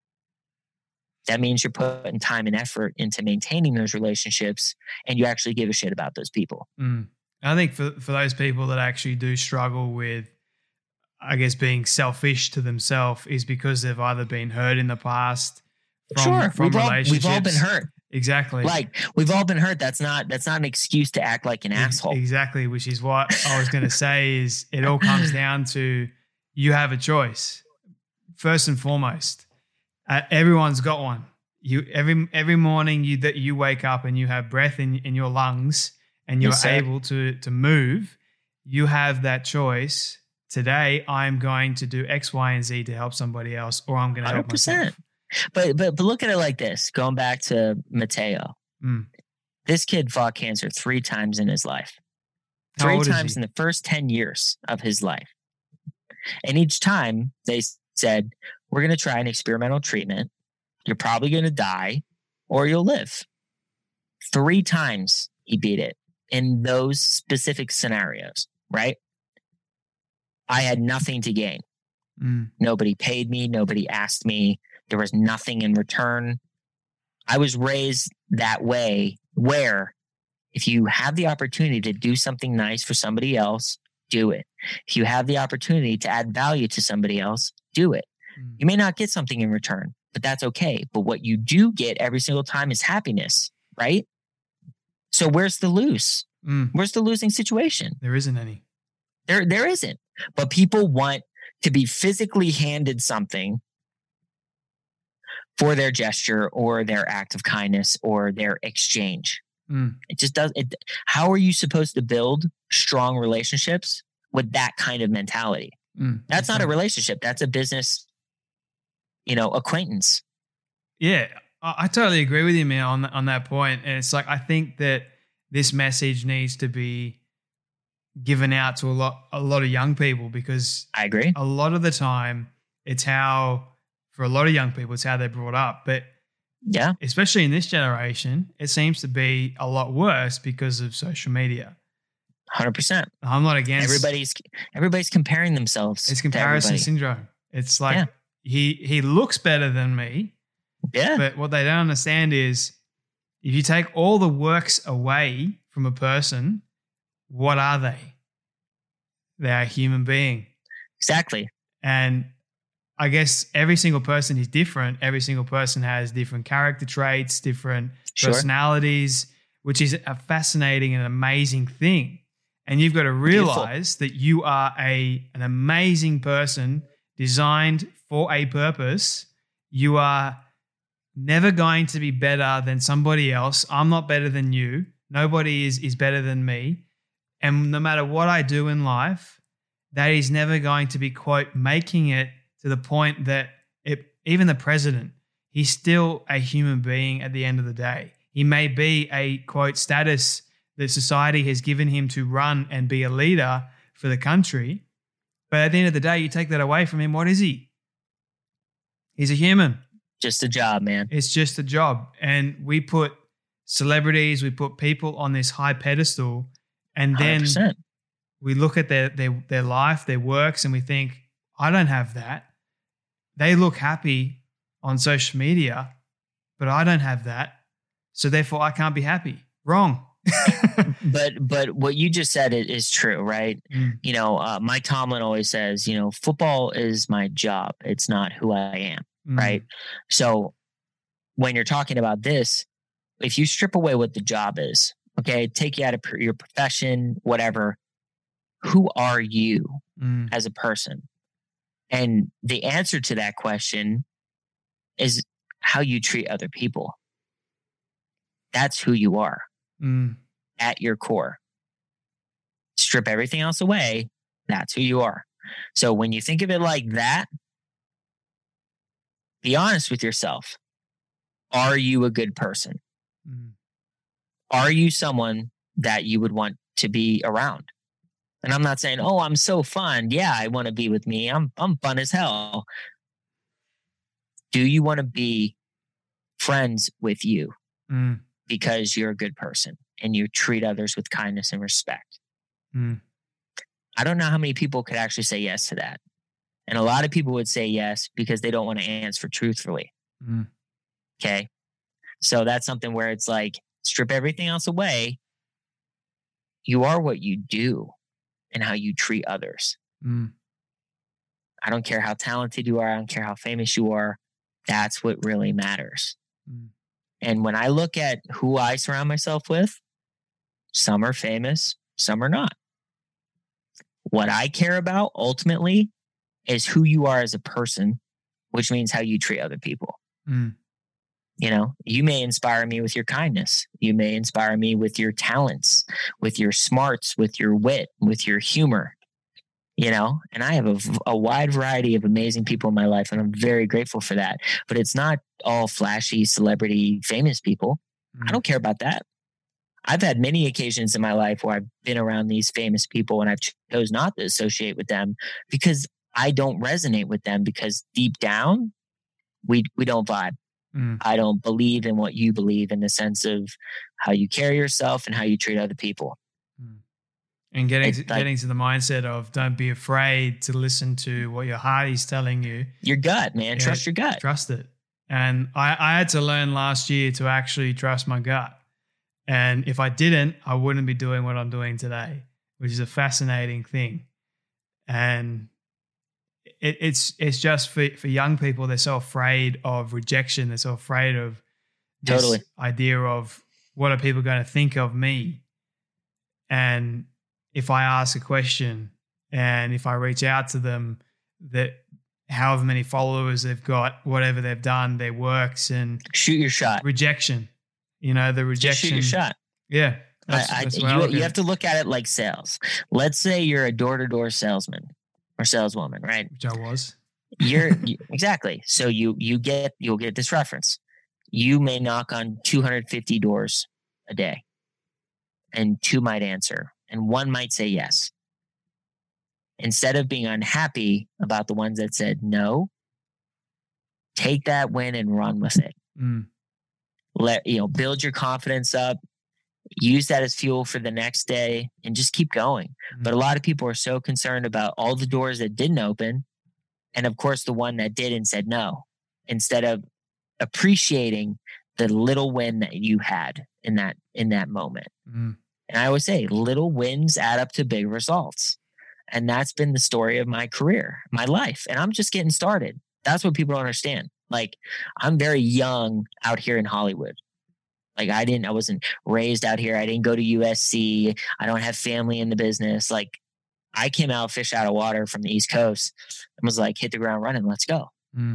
that means you're putting time and effort into maintaining those relationships and you actually give a shit about those people. I think for those people that actually do struggle with, I guess, being selfish to themselves is because they've either been hurt in the past Sure, from relationships. we've all been hurt. Exactly. Like we've all been hurt. That's not an excuse to act like an asshole. Exactly, which is what I was going to say is it all comes down to you have a choice. First and foremost, everyone's got one. You every morning you wake up and you have breath in your lungs and you're able to move, you have that choice. Today, I'm going to do X, Y, and Z to help somebody else, or I'm going to help myself. But look at it like this. Going back to Mateo, this kid fought cancer 3 times in his life. 3 times in the first 10 years of his life. And each time they said, we're going to try an experimental treatment. You're probably going to die or you'll live. 3 times he beat it in those specific scenarios, right? I had nothing to gain. Nobody paid me. Nobody asked me. There was nothing in return. I was raised that way where if you have the opportunity to do something nice for somebody else, do it. If you have the opportunity to add value to somebody else, do it. You may not get something in return, but that's okay. But what you do get every single time is happiness, right? So where's the lose? Where's the losing situation? There isn't any. There isn't. But people want to be physically handed something for their gesture or their act of kindness or their exchange. It just does it. How are you supposed to build strong relationships with that kind of mentality? That's not a relationship. That's a business, acquaintance. Yeah, I totally agree with you, man, on that point. And it's like, I think that this message needs to be given out to a lot of young people, because I agree. A lot of the time for a lot of young people, it's how they're brought up. But yeah, especially in this generation, it seems to be a lot worse because of social media. 100%. I'm not against everybody's comparing themselves. It's comparison syndrome. It's like he looks better than me. Yeah. But what they don't understand is if you take all the works away from a person, what are they? They are a human being. Exactly. And I guess every single person is different. Every single person has different character traits, different personalities, which is a fascinating and amazing thing. And you've got to realize that you are an amazing person designed for a purpose. You are never going to be better than somebody else. I'm not better than you. Nobody is better than me. And no matter what I do in life, that is never going to be, quote, making it to the point that even the president, he's still a human being at the end of the day. He may be a, quote, status that society has given him to run and be a leader for the country. But at the end of the day, you take that away from him, what is he? He's a human. Just a job, man. It's just a job. And we put celebrities, we put people on this high pedestal, and then 100%. We look at their life, their works, and we think, I don't have that. They look happy on social media, but I don't have that. So therefore I can't be happy. Wrong. But what you just said is true, right? Mike Tomlin always says, football is my job. It's not who I am, right? So when you're talking about this, if you strip away what the job is, okay, take you out of your profession, whatever, who are you as a person? And the answer to that question is how you treat other people. That's who you are at your core. Strip everything else away. That's who you are. So when you think of it like that, be honest with yourself. Are you a good person? Are you someone that you would want to be around? And I'm not saying, oh, I'm so fun. Yeah, I want to be with me. I'm fun as hell. Do you want to be friends with you because you're a good person and you treat others with kindness and respect? I don't know how many people could actually say yes to that. And a lot of people would say yes because they don't want to answer truthfully. Okay. So that's something where it's like, strip everything else away. You are what you do and how you treat others. I don't care how talented you are. I don't care how famous you are. That's what really matters. Mm. And when I look at who I surround myself with, some are famous, some are not. What I care about ultimately is who you are as a person, which means how you treat other people. Mm. You know, you may inspire me with your kindness. You may inspire me with your talents, with your smarts, with your wit, with your humor. You know, and I have a wide variety of amazing people in my life, and I'm very grateful for that. But it's not all flashy, celebrity, famous people. I don't care about that. I've had many occasions in my life where I've been around these famous people and I've chose not to associate with them because I don't resonate with them, because deep down, we don't vibe. I don't believe in what you believe in the sense of how you carry yourself and how you treat other people. And getting to the mindset of don't be afraid to listen to what your heart is telling you. Your gut, man. Yeah, trust your gut. Trust it. And I had to learn last year to actually trust my gut. And if I didn't, I wouldn't be doing what I'm doing today, which is a fascinating thing. And it's just for young people, they're so afraid of rejection. They're so afraid of this idea of what are people going to think of me? And if I ask a question and if I reach out to them, that however many followers they've got, whatever they've done, their works, and shoot your shot. Rejection, the rejection. Just shoot your shot. Yeah. You have to look at it like sales. Let's say you're a door-to-door salesman or saleswoman, right? Which I was. Exactly. So you'll get this reference. You may knock on 250 doors a day, and 2 might answer. And 1 might say yes. Instead of being unhappy about the ones that said no, take that win and run with it. Build your confidence up, use that as fuel for the next day, and just keep going. But a lot of people are so concerned about all the doors that didn't open, and of course the one that did and said no, instead of appreciating the little win that you had in that moment. And I always say little wins add up to big results. And that's been the story of my career, my life. And I'm just getting started. That's what people don't understand. Like, I'm very young out here in Hollywood. Like, I wasn't raised out here. I didn't go to USC. I don't have family in the business. Like, I came out fish out of water from the East Coast and was like, hit the ground running. Let's go.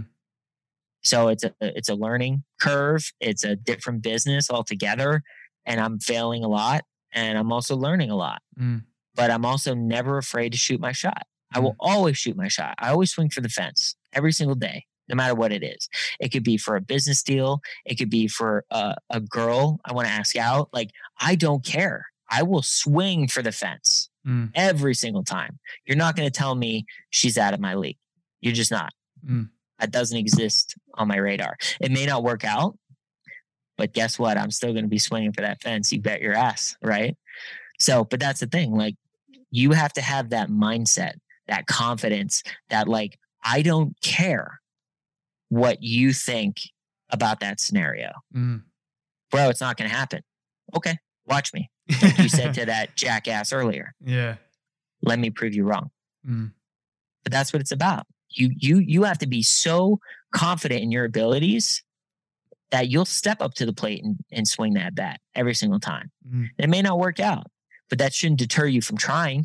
So it's a learning curve. It's a different business altogether. And I'm failing a lot. And I'm also learning a lot, but I'm also never afraid to shoot my shot. I will always shoot my shot. I always swing for the fence every single day, no matter what it is. It could be for a business deal. It could be for a girl I want to ask out. Like, I don't care. I will swing for the fence every single time. You're not going to tell me she's out of my league. You're just not. That doesn't exist on my radar. It may not work out, but guess what? I'm still going to be swinging for that fence. You bet your ass, right? So, but that's the thing. Like, you have to have that mindset, that confidence that, like, I don't care what you think about that scenario. Bro, it's not going to happen. Okay, watch me. Like you said to that jackass earlier. Yeah. Let me prove you wrong. But that's what it's about. You have to be so confident in your abilities that you'll step up to the plate and swing that bat every single time. It may not work out, but that shouldn't deter you from trying,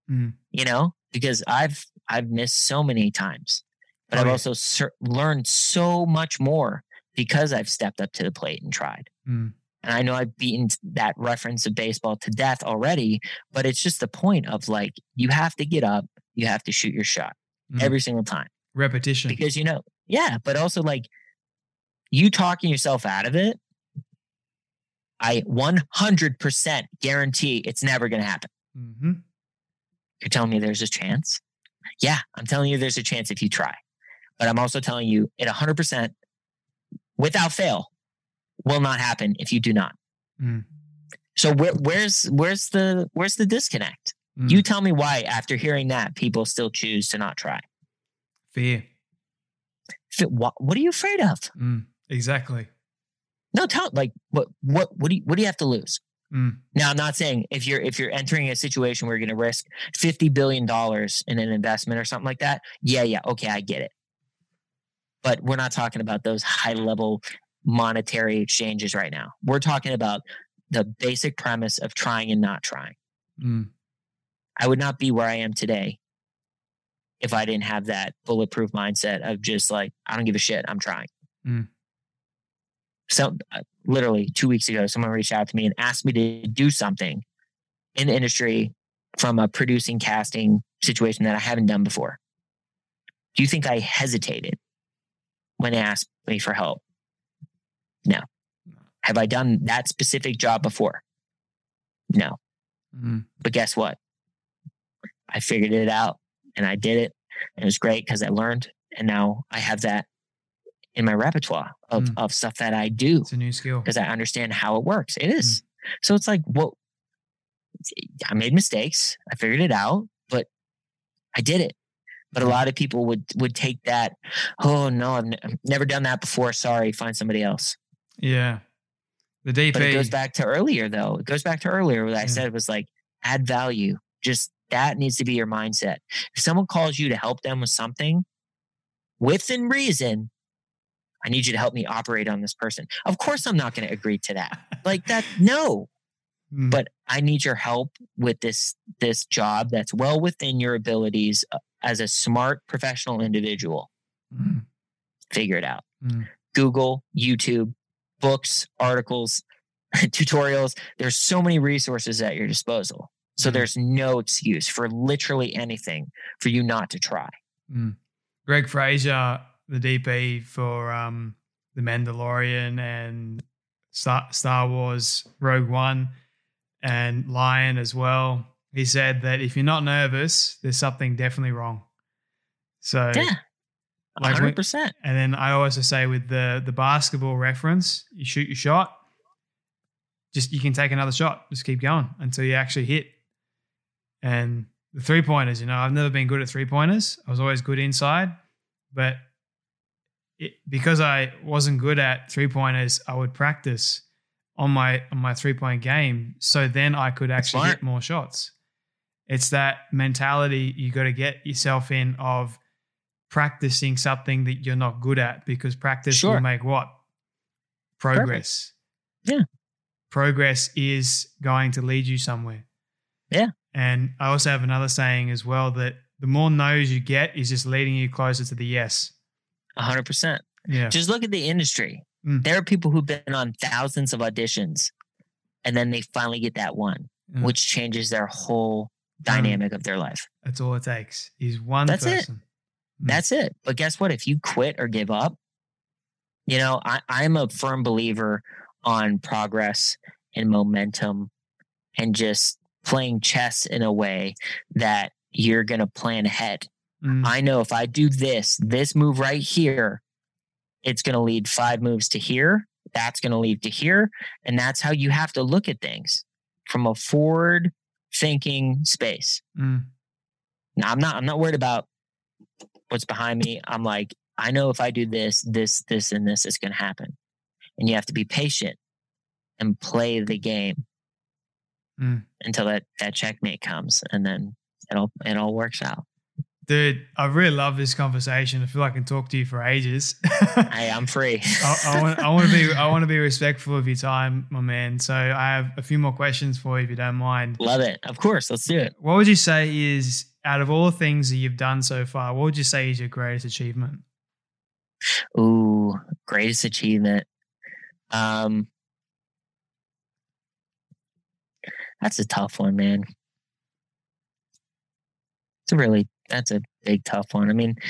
because I've missed so many times, but I've also learned so much more because I've stepped up to the plate and tried. And I know I've beaten that reference of baseball to death already, but it's just the point of, like, you have to get up, you have to shoot your shot every single time. Repetition. Because, but also, like, you talking yourself out of it, I 100% guarantee it's never going to happen. You're telling me there's a chance? Yeah, I'm telling you there's a chance if you try. But I'm also telling you it 100% without fail will not happen if you do not. So where's the disconnect? You tell me why, after hearing that, people still choose to not try. Fear. What are you afraid of? Exactly. No, what do you have to lose? Now, I'm not saying if you're entering a situation where you're going to risk $50 billion in an investment or something like that. Yeah. Okay. I get it. But we're not talking about those high level monetary exchanges right now. We're talking about the basic premise of trying and not trying. I would not be where I am today if I didn't have that bulletproof mindset of just like, I don't give a shit, I'm trying. So literally 2 weeks ago, someone reached out to me and asked me to do something in the industry from a producing casting situation that I haven't done before. Do you think I hesitated when they asked me for help? No. Have I done that specific job before? No. But guess what? I figured it out and I did it. And it was great because I learned. And now I have that in my repertoire of stuff that I do. It's a new skill. Because I understand how it works. It is. So it's like, well, I made mistakes. I figured it out, but I did it. But a lot of people would take that, oh no, I've never done that before. Sorry, find somebody else. Yeah. The DP. But it goes back to earlier though. It goes back to earlier what I said was like, add value. Just that needs to be your mindset. If someone calls you to help them with something within reason, I need you to help me operate on this person. Of course, I'm not going to agree to that. Like that. No, but I need your help with this job that's well within your abilities as a smart professional individual. Figure it out. Google, YouTube, books, articles, tutorials. There's so many resources at your disposal. So there's no excuse for literally anything for you not to try. Greg Fraser, the DP for The Mandalorian and Star Wars Rogue One and Lion as well. He said that if you're not nervous, there's something definitely wrong. So yeah, 100%. And then I also say with the basketball reference, you shoot your shot, just you can take another shot, just keep going until you actually hit. And the 3-pointers, I've never been good at 3-pointers. I was always good inside, but because I wasn't good at 3-pointers, I would practice on my 3-point game, so then I could actually hit more shots. It's that mentality you got to get yourself in of practicing something that you're not good at, because practice will make what? Progress. Perfect. Yeah. Progress is going to lead you somewhere. Yeah. And I also have another saying as well, that the more no's you get is just leading you closer to the yes. 100%. Yeah. Just look at the industry. There are people who've been on thousands of auditions and then they finally get that one, which changes their whole dynamic of their life. That's all it takes is one person. That's it. But guess what? If you quit or give up, I'm a firm believer on progress and momentum and just playing chess in a way that you're going to plan ahead. I know if I do this move right here, it's going to lead 5 moves to here. That's going to lead to here. And that's how you have to look at things from a forward thinking space. Now I'm not worried about what's behind me. I'm like, I know if I do this, and this, it's going to happen. And you have to be patient and play the game until that checkmate comes, and then it all works out. Dude, I really love this conversation. I feel like I can talk to you for ages. Hey, I'm free. I want to be respectful of your time, my man. So I have a few more questions for you, if you don't mind. Love it. Of course. Let's do it. What would you say is, out of all the things that you've done so far, what would you say is your greatest achievement? Ooh, greatest achievement. That's a tough one, man. That's a big tough one. I mean,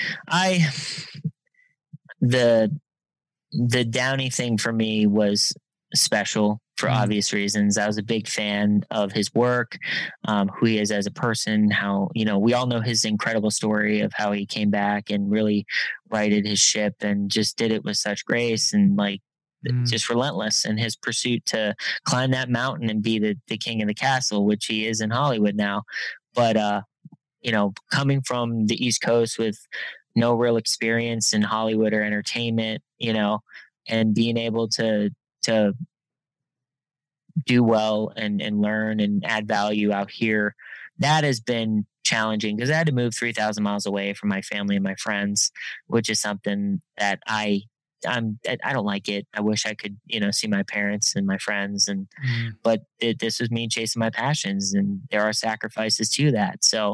the Downey thing for me was special for obvious reasons. I was a big fan of his work, who he is as a person, how, we all know his incredible story of how he came back and really righted his ship and just did it with such grace and just relentless in his pursuit to climb that mountain and be the king of the castle, which he is in Hollywood now. But, coming from the East Coast with no real experience in Hollywood or entertainment, and being able to do well and learn and add value out here, that has been challenging because I had to move 3,000 miles away from my family and my friends, which is something that I don't like it. I wish I could, see my parents and my friends but this was me chasing my passions, and there are sacrifices to that. So,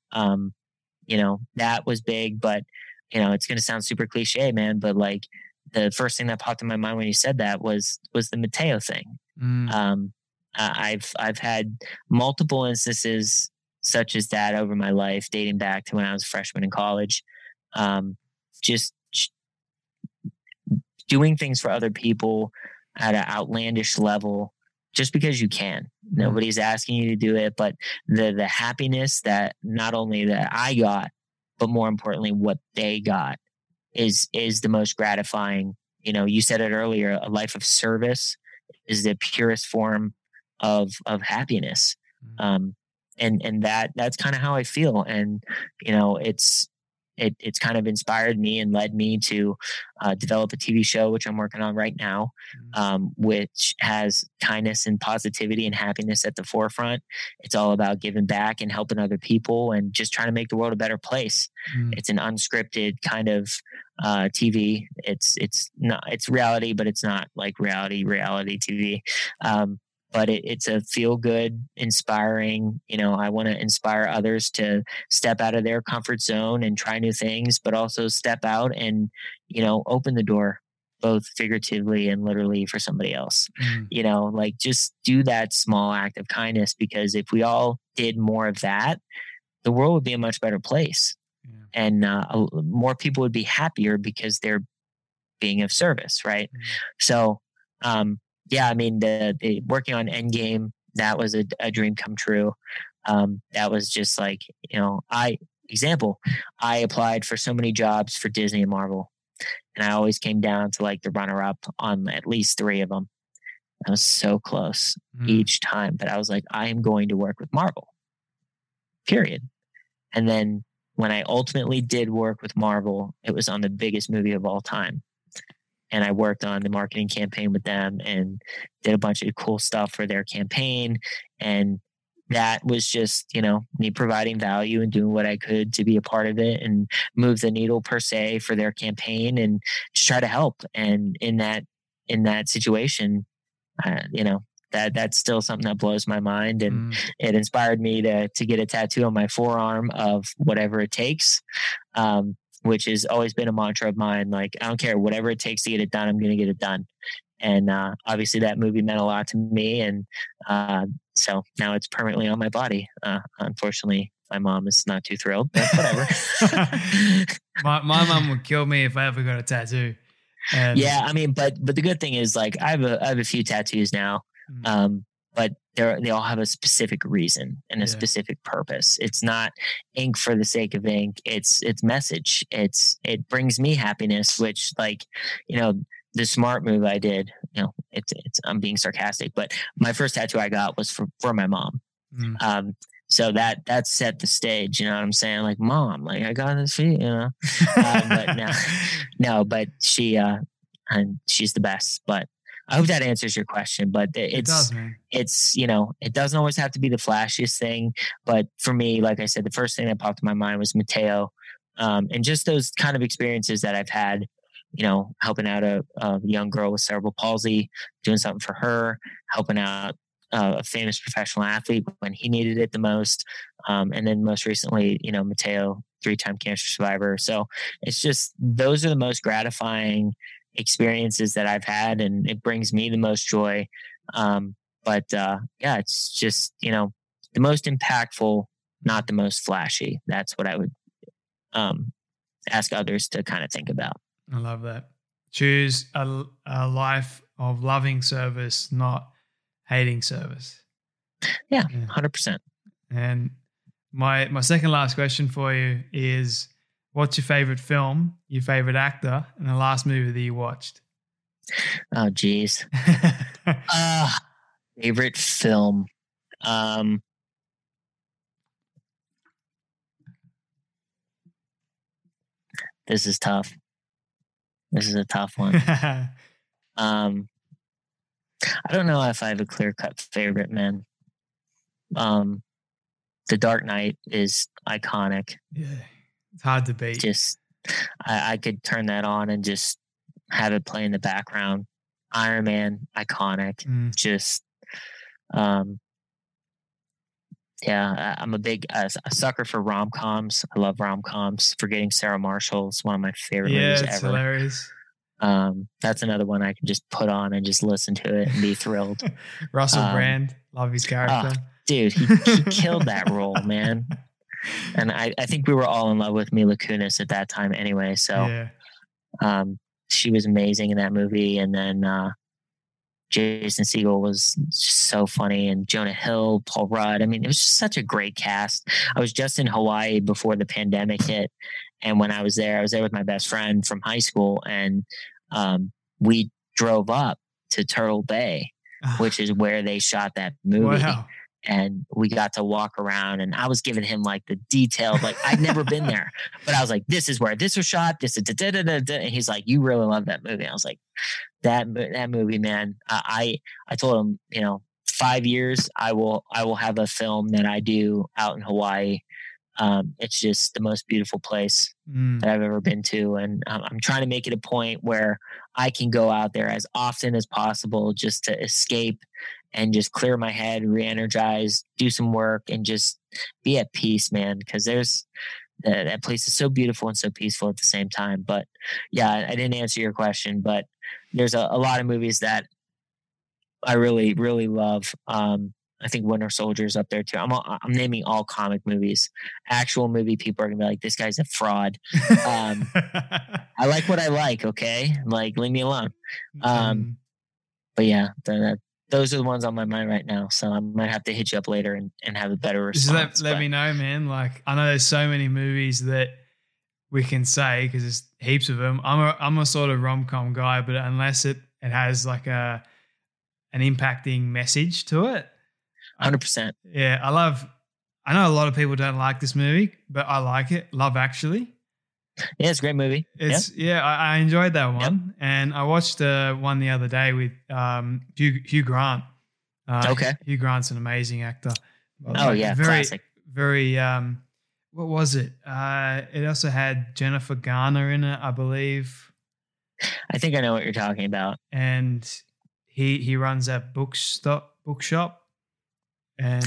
that was big, but it's going to sound super cliche, man, but like the first thing that popped in my mind when you said that was the Mateo thing. I've had multiple instances such as that over my life, dating back to when I was a freshman in college. Just doing things for other people at an outlandish level, just because you can. Nobody's asking you to do it, but the happiness that not only that I got, but more importantly, what they got is the most gratifying. You said it earlier, a life of service is the purest form of happiness. And that's kind of how I feel. And, it's kind of inspired me and led me to develop a TV show, which I'm working on right now, which has kindness and positivity and happiness at the forefront. It's all about giving back and helping other people and just trying to make the world a better place. It's an unscripted kind of TV. It's reality, but it's not like reality TV. But it's a feel good, inspiring, I want to inspire others to step out of their comfort zone and try new things, but also step out and, open the door, both figuratively and literally, for somebody else. Like just do that small act of kindness, because if we all did more of that, the world would be a much better place. And more people would be happier because they're being of service. Right. So, yeah, I mean, the working on Endgame, that was a dream come true. That was just like, I applied for so many jobs for Disney and Marvel, and I always came down to like the runner up on at least 3 of them. I was so close each time, but I was like, I am going to work with Marvel, period. And then when I ultimately did work with Marvel, it was on the biggest movie of all time. And I worked on the marketing campaign with them and did a bunch of cool stuff for their campaign. And that was just, me providing value and doing what I could to be a part of it and move the needle per se for their campaign and just try to help. And in that situation, that's still something that blows my mind. And it inspired me to get a tattoo on my forearm of whatever it takes. Which has always been a mantra of mine. Like, I don't care, whatever it takes to get it done, I'm going to get it done. And obviously that movie meant a lot to me. And so now it's permanently on my body. Unfortunately, my mom is not too thrilled, but whatever. my mom would kill me if I ever got a tattoo. And yeah, I mean, but the good thing is, like, I have a few tattoos now, but they all have a specific reason and a specific purpose. It's not ink for the sake of ink. It's message. It brings me happiness, which, like, the smart move I did, I'm being sarcastic, but my first tattoo I got was for my mom. So that set the stage, you know what I'm saying? Like, Mom, like, I got this feet, but no, but she's the best. But I hope that answers your question. But it doesn't always have to be the flashiest thing. But for me, like I said, the first thing that popped in my mind was Mateo, and just those kind of experiences that I've had. Helping out a young girl with cerebral palsy, doing something for her, helping out a famous professional athlete when he needed it the most. And then most recently, Mateo, 3-time cancer survivor. So it's just, those are the most gratifying experiences that I've had, and it brings me the most joy. It's just, the most impactful, not the most flashy. That's what I would ask others to kind of think about. I love that. Choose a life of loving service, not hating service. Yeah, 100%. And my second last question for you is, what's your favorite film, your favorite actor, and the last movie that you watched? Oh, geez. Favorite film. This is tough. This is a tough one. I don't know if I have a clear-cut favorite, man. The Dark Knight is iconic. Yeah, it's hard to beat. Just I could turn that on and just have it play in the background. Iron Man, iconic. Just yeah, I'm a sucker for rom-coms. I love rom-coms. Forgetting Sarah Marshall is one of my favorite movies it's ever. Hilarious. That's another one I can just put on and just listen to it and be thrilled. Russell Brand, love his character. Dude, he killed that role, man. And I think we were all in love with Mila Kunis at that time anyway. So she was amazing in that movie. And then Jason Segel was just so funny, and Jonah Hill, Paul Rudd. I mean, it was just such a great cast. I was just in Hawaii before the pandemic hit. And when I was there with my best friend from high school, and we drove up to Turtle Bay, which is where they shot that movie. Wow. And we got to walk around, and I was giving him like the detailed, like I'd never been there, but I was like, this is where this was shot. This is and he's like, you really love that movie. I was like, that movie, man. I told him, 5 years, I will have a film that I do out in Hawaii. It's just the most beautiful place that I've ever been to. And I'm trying to make it a point where I can go out there as often as possible just to escape and just clear my head, re-energize, do some work, and just be at peace, man. Because that place is so beautiful and so peaceful at the same time. But yeah, I didn't answer your question, but there's a lot of movies that I really, really love. I think Winter Soldier is up there too. I'm naming all comic movies. Actual movie, people are gonna be like, this guy's a fraud. I like what I like. Okay, like leave me alone. But yeah, those are the ones on my mind right now. So I might have to hit you up later and have a better response. Just let me know, man. Like, I know there's so many movies that we can say, because there's heaps of them. I'm a sort of rom-com guy, but unless it has like an impacting message to it. 100%. Yeah, I know a lot of people don't like this movie, but I like it. Love Actually. Yeah, it's a great movie. I enjoyed that one. Yep. And I watched one the other day with Hugh Grant. Okay. Hugh Grant's an amazing actor. Classic. Very, what was it? It also had Jennifer Garner in it, I believe. I think I know what you're talking about. And he runs that bookshop. And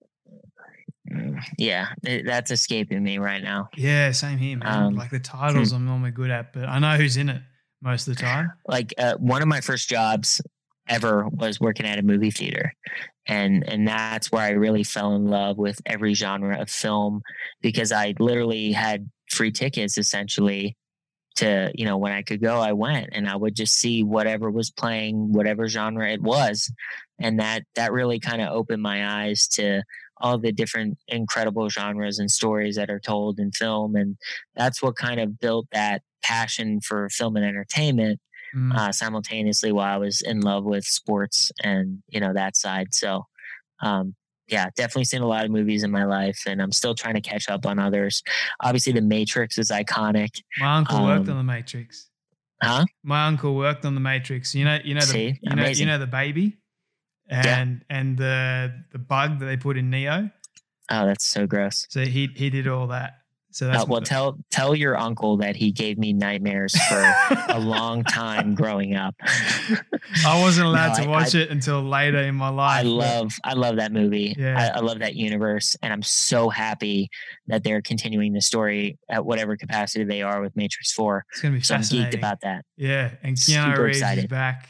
yeah, that's escaping me right now. Yeah, same here, man. Like the titles I'm normally good at, but I know who's in it most of the time. Like one of my first jobs ever was working at a movie theater. And that's where I really fell in love with every genre of film, because I literally had free tickets essentially to, when I could go, I went, and I would just see whatever was playing, whatever genre it was. And that really kind of opened my eyes to all the different incredible genres and stories that are told in film. And that's what kind of built that passion for film and entertainment simultaneously, while I was in love with sports and, that side. So, yeah, definitely seen a lot of movies in my life, and I'm still trying to catch up on others. Obviously, The Matrix is iconic. My uncle worked on The Matrix. Huh? My uncle worked on The Matrix. You know the baby, and the bug that they put in Neo. Oh, that's so gross. So he did all that. So that's tell your uncle that he gave me nightmares for a long time growing up. I wasn't allowed to watch it until later in my life. I love that movie. Yeah. I love that universe, and I'm so happy that they're continuing the story at whatever capacity they are with Matrix 4. It's gonna be fascinating. I'm geeked about that. Yeah, and Keanu Reeves is back.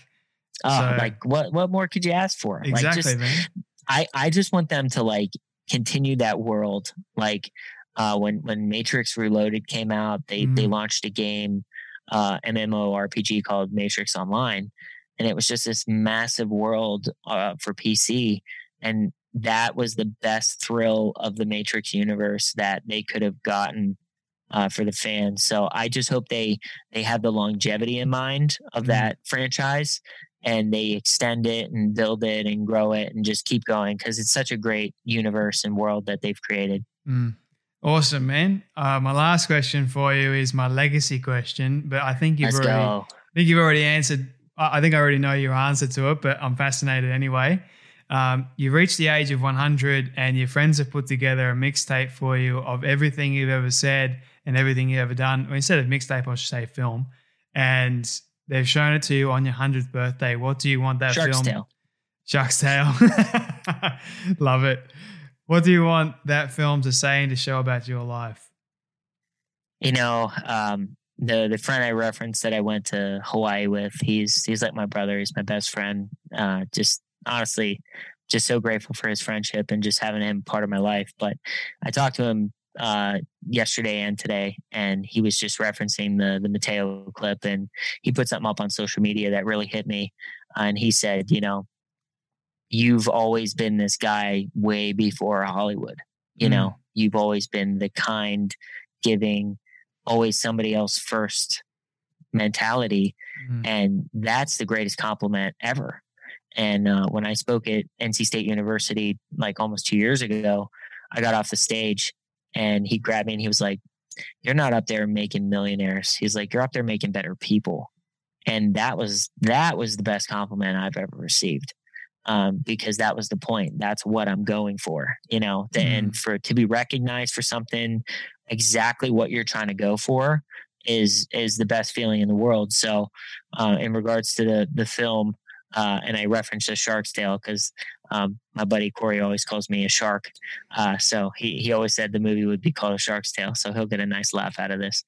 What more could you ask for? Exactly, man. I just want them to continue that world. When Matrix Reloaded came out, they launched a game, MMORPG called Matrix Online, and it was just this massive world for PC, and that was the best thrill of the Matrix universe that they could have gotten for the fans. So I just hope they have the longevity in mind of that franchise, and they extend it and build it and grow it and just keep going, because it's such a great universe and world that they've created. Awesome, man. My last question for you is my legacy question, but I think you've already answered. I think I already know your answer to it, but I'm fascinated anyway. You've reached the age of 100 and your friends have put together a mixtape for you of everything you've ever said and everything you've ever done. Or instead of mixtape, I should say film. And they've shown it to you on your 100th birthday. What do you want that Shark's film? Tale. Shark's Tale. Love it. What do you want that film to say and to show about your life? You know, the friend I referenced that I went to Hawaii with, he's like my brother. He's my best friend. Just honestly, just so grateful for his friendship and just having him part of my life. But I talked to him yesterday and today, and he was just referencing the Mateo clip, and he put something up on social media that really hit me. And he said, you know, you've always been this guy way before Hollywood. You know, you've always been the kind, giving, always somebody else first mentality. And that's the greatest compliment ever. And when I spoke at NC State University, like almost 2 years ago, I got off the stage and he grabbed me and he was like, "You're not up there making millionaires." He's like, "You're up there making better people." And that was the best compliment I've ever received. Because that was the point. That's what I'm going for, you know, and to be recognized for something, exactly what you're trying to go for is the best feeling in the world. So, in regards to the film, and I referenced a Shark's Tale because, my buddy Corey always calls me a shark. So he always said the movie would be called A Shark's Tale. So he'll get a nice laugh out of this.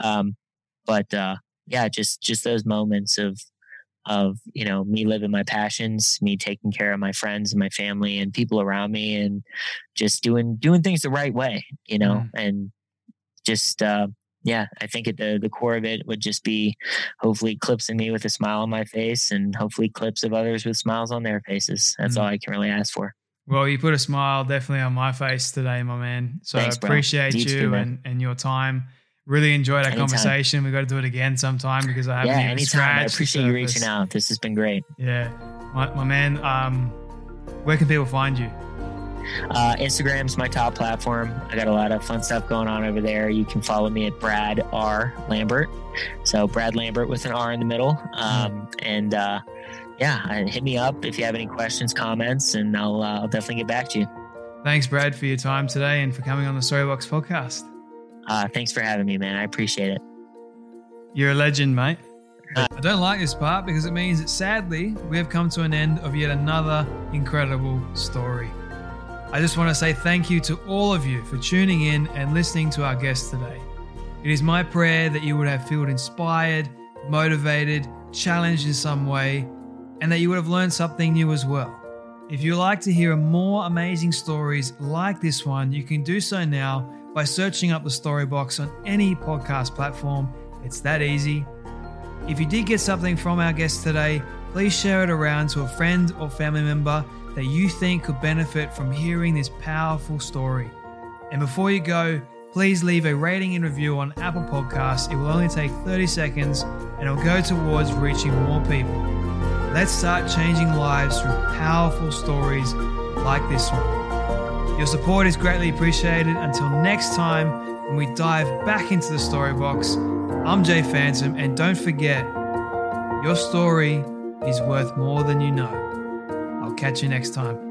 Yeah, just those moments of, you know, me living my passions, me taking care of my friends and my family and people around me, and just doing things the right way, you know, and just, I think at the core of it would just be hopefully clips of me with a smile on my face and hopefully clips of others with smiles on their faces. That's all I can really ask for. Well, you put a smile definitely on my face today, my man. So Thanks, I appreciate you and your time. Really enjoyed our conversation. We got to do it again sometime because I haven't even scratched. I appreciate you reaching out. This has been great. Yeah. My man, where can people find you? Instagram's my top platform. I got a lot of fun stuff going on over there. You can follow me at Brad R. Lambert. So Brad Lambert with an R in the middle. Hit me up if you have any questions, comments, and I'll definitely get back to you. Thanks, Brad, for your time today and for coming on the Storybox podcast. Thanks for having me, man. I appreciate it. You're a legend, mate. I don't like this part because it means that sadly we have come to an end of yet another incredible story. I just want to say thank you to all of you for tuning in and listening to our guest today. It is my prayer that you would have felt inspired, motivated, challenged in some way, and that you would have learned something new as well. If you'd like to hear more amazing stories like this one, you can do so now by searching up the Storybox on any podcast platform. It's that easy. If you did get something from our guest today, please share it around to a friend or family member that you think could benefit from hearing this powerful story. And before you go, please leave a rating and review on Apple Podcasts. It will only take 30 seconds and it'll go towards reaching more people. Let's start changing lives through powerful stories like this one. Your support is greatly appreciated. Until next time, when we dive back into the Storybox, I'm Jay Phantom, and don't forget, your story is worth more than you know. I'll catch you next time.